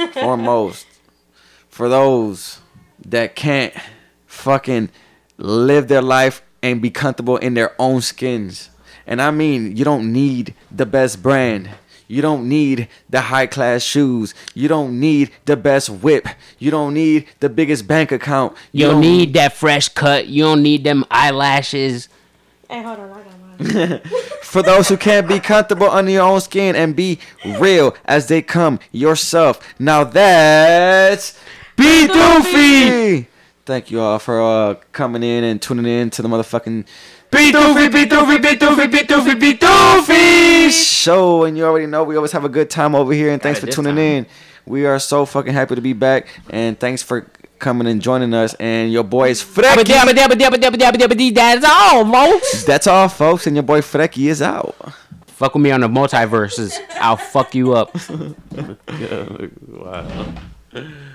for those that can't fucking live their life and be comfortable in their own skins. And I mean, you don't need the best brand. You don't need the high class shoes. You don't need the best whip. You don't need the biggest bank account. You don't need that fresh cut. You don't need them eyelashes. Hey, hold on, I got mine. For those who can't be comfortable under your own skin and be real as they come yourself. Now that's Be Doofy. Thank you all for coming in and tuning in to the motherfucking Be Doofy show. And you already know we always have a good time over here. And thanks for tuning in. We are so fucking happy to be back. And thanks for coming and joining us. And your boy's Frecky. That's all, folks. That's all, folks. And your boy Frecky is out. Fuck with me on the multiverses. I'll fuck you up. Wow.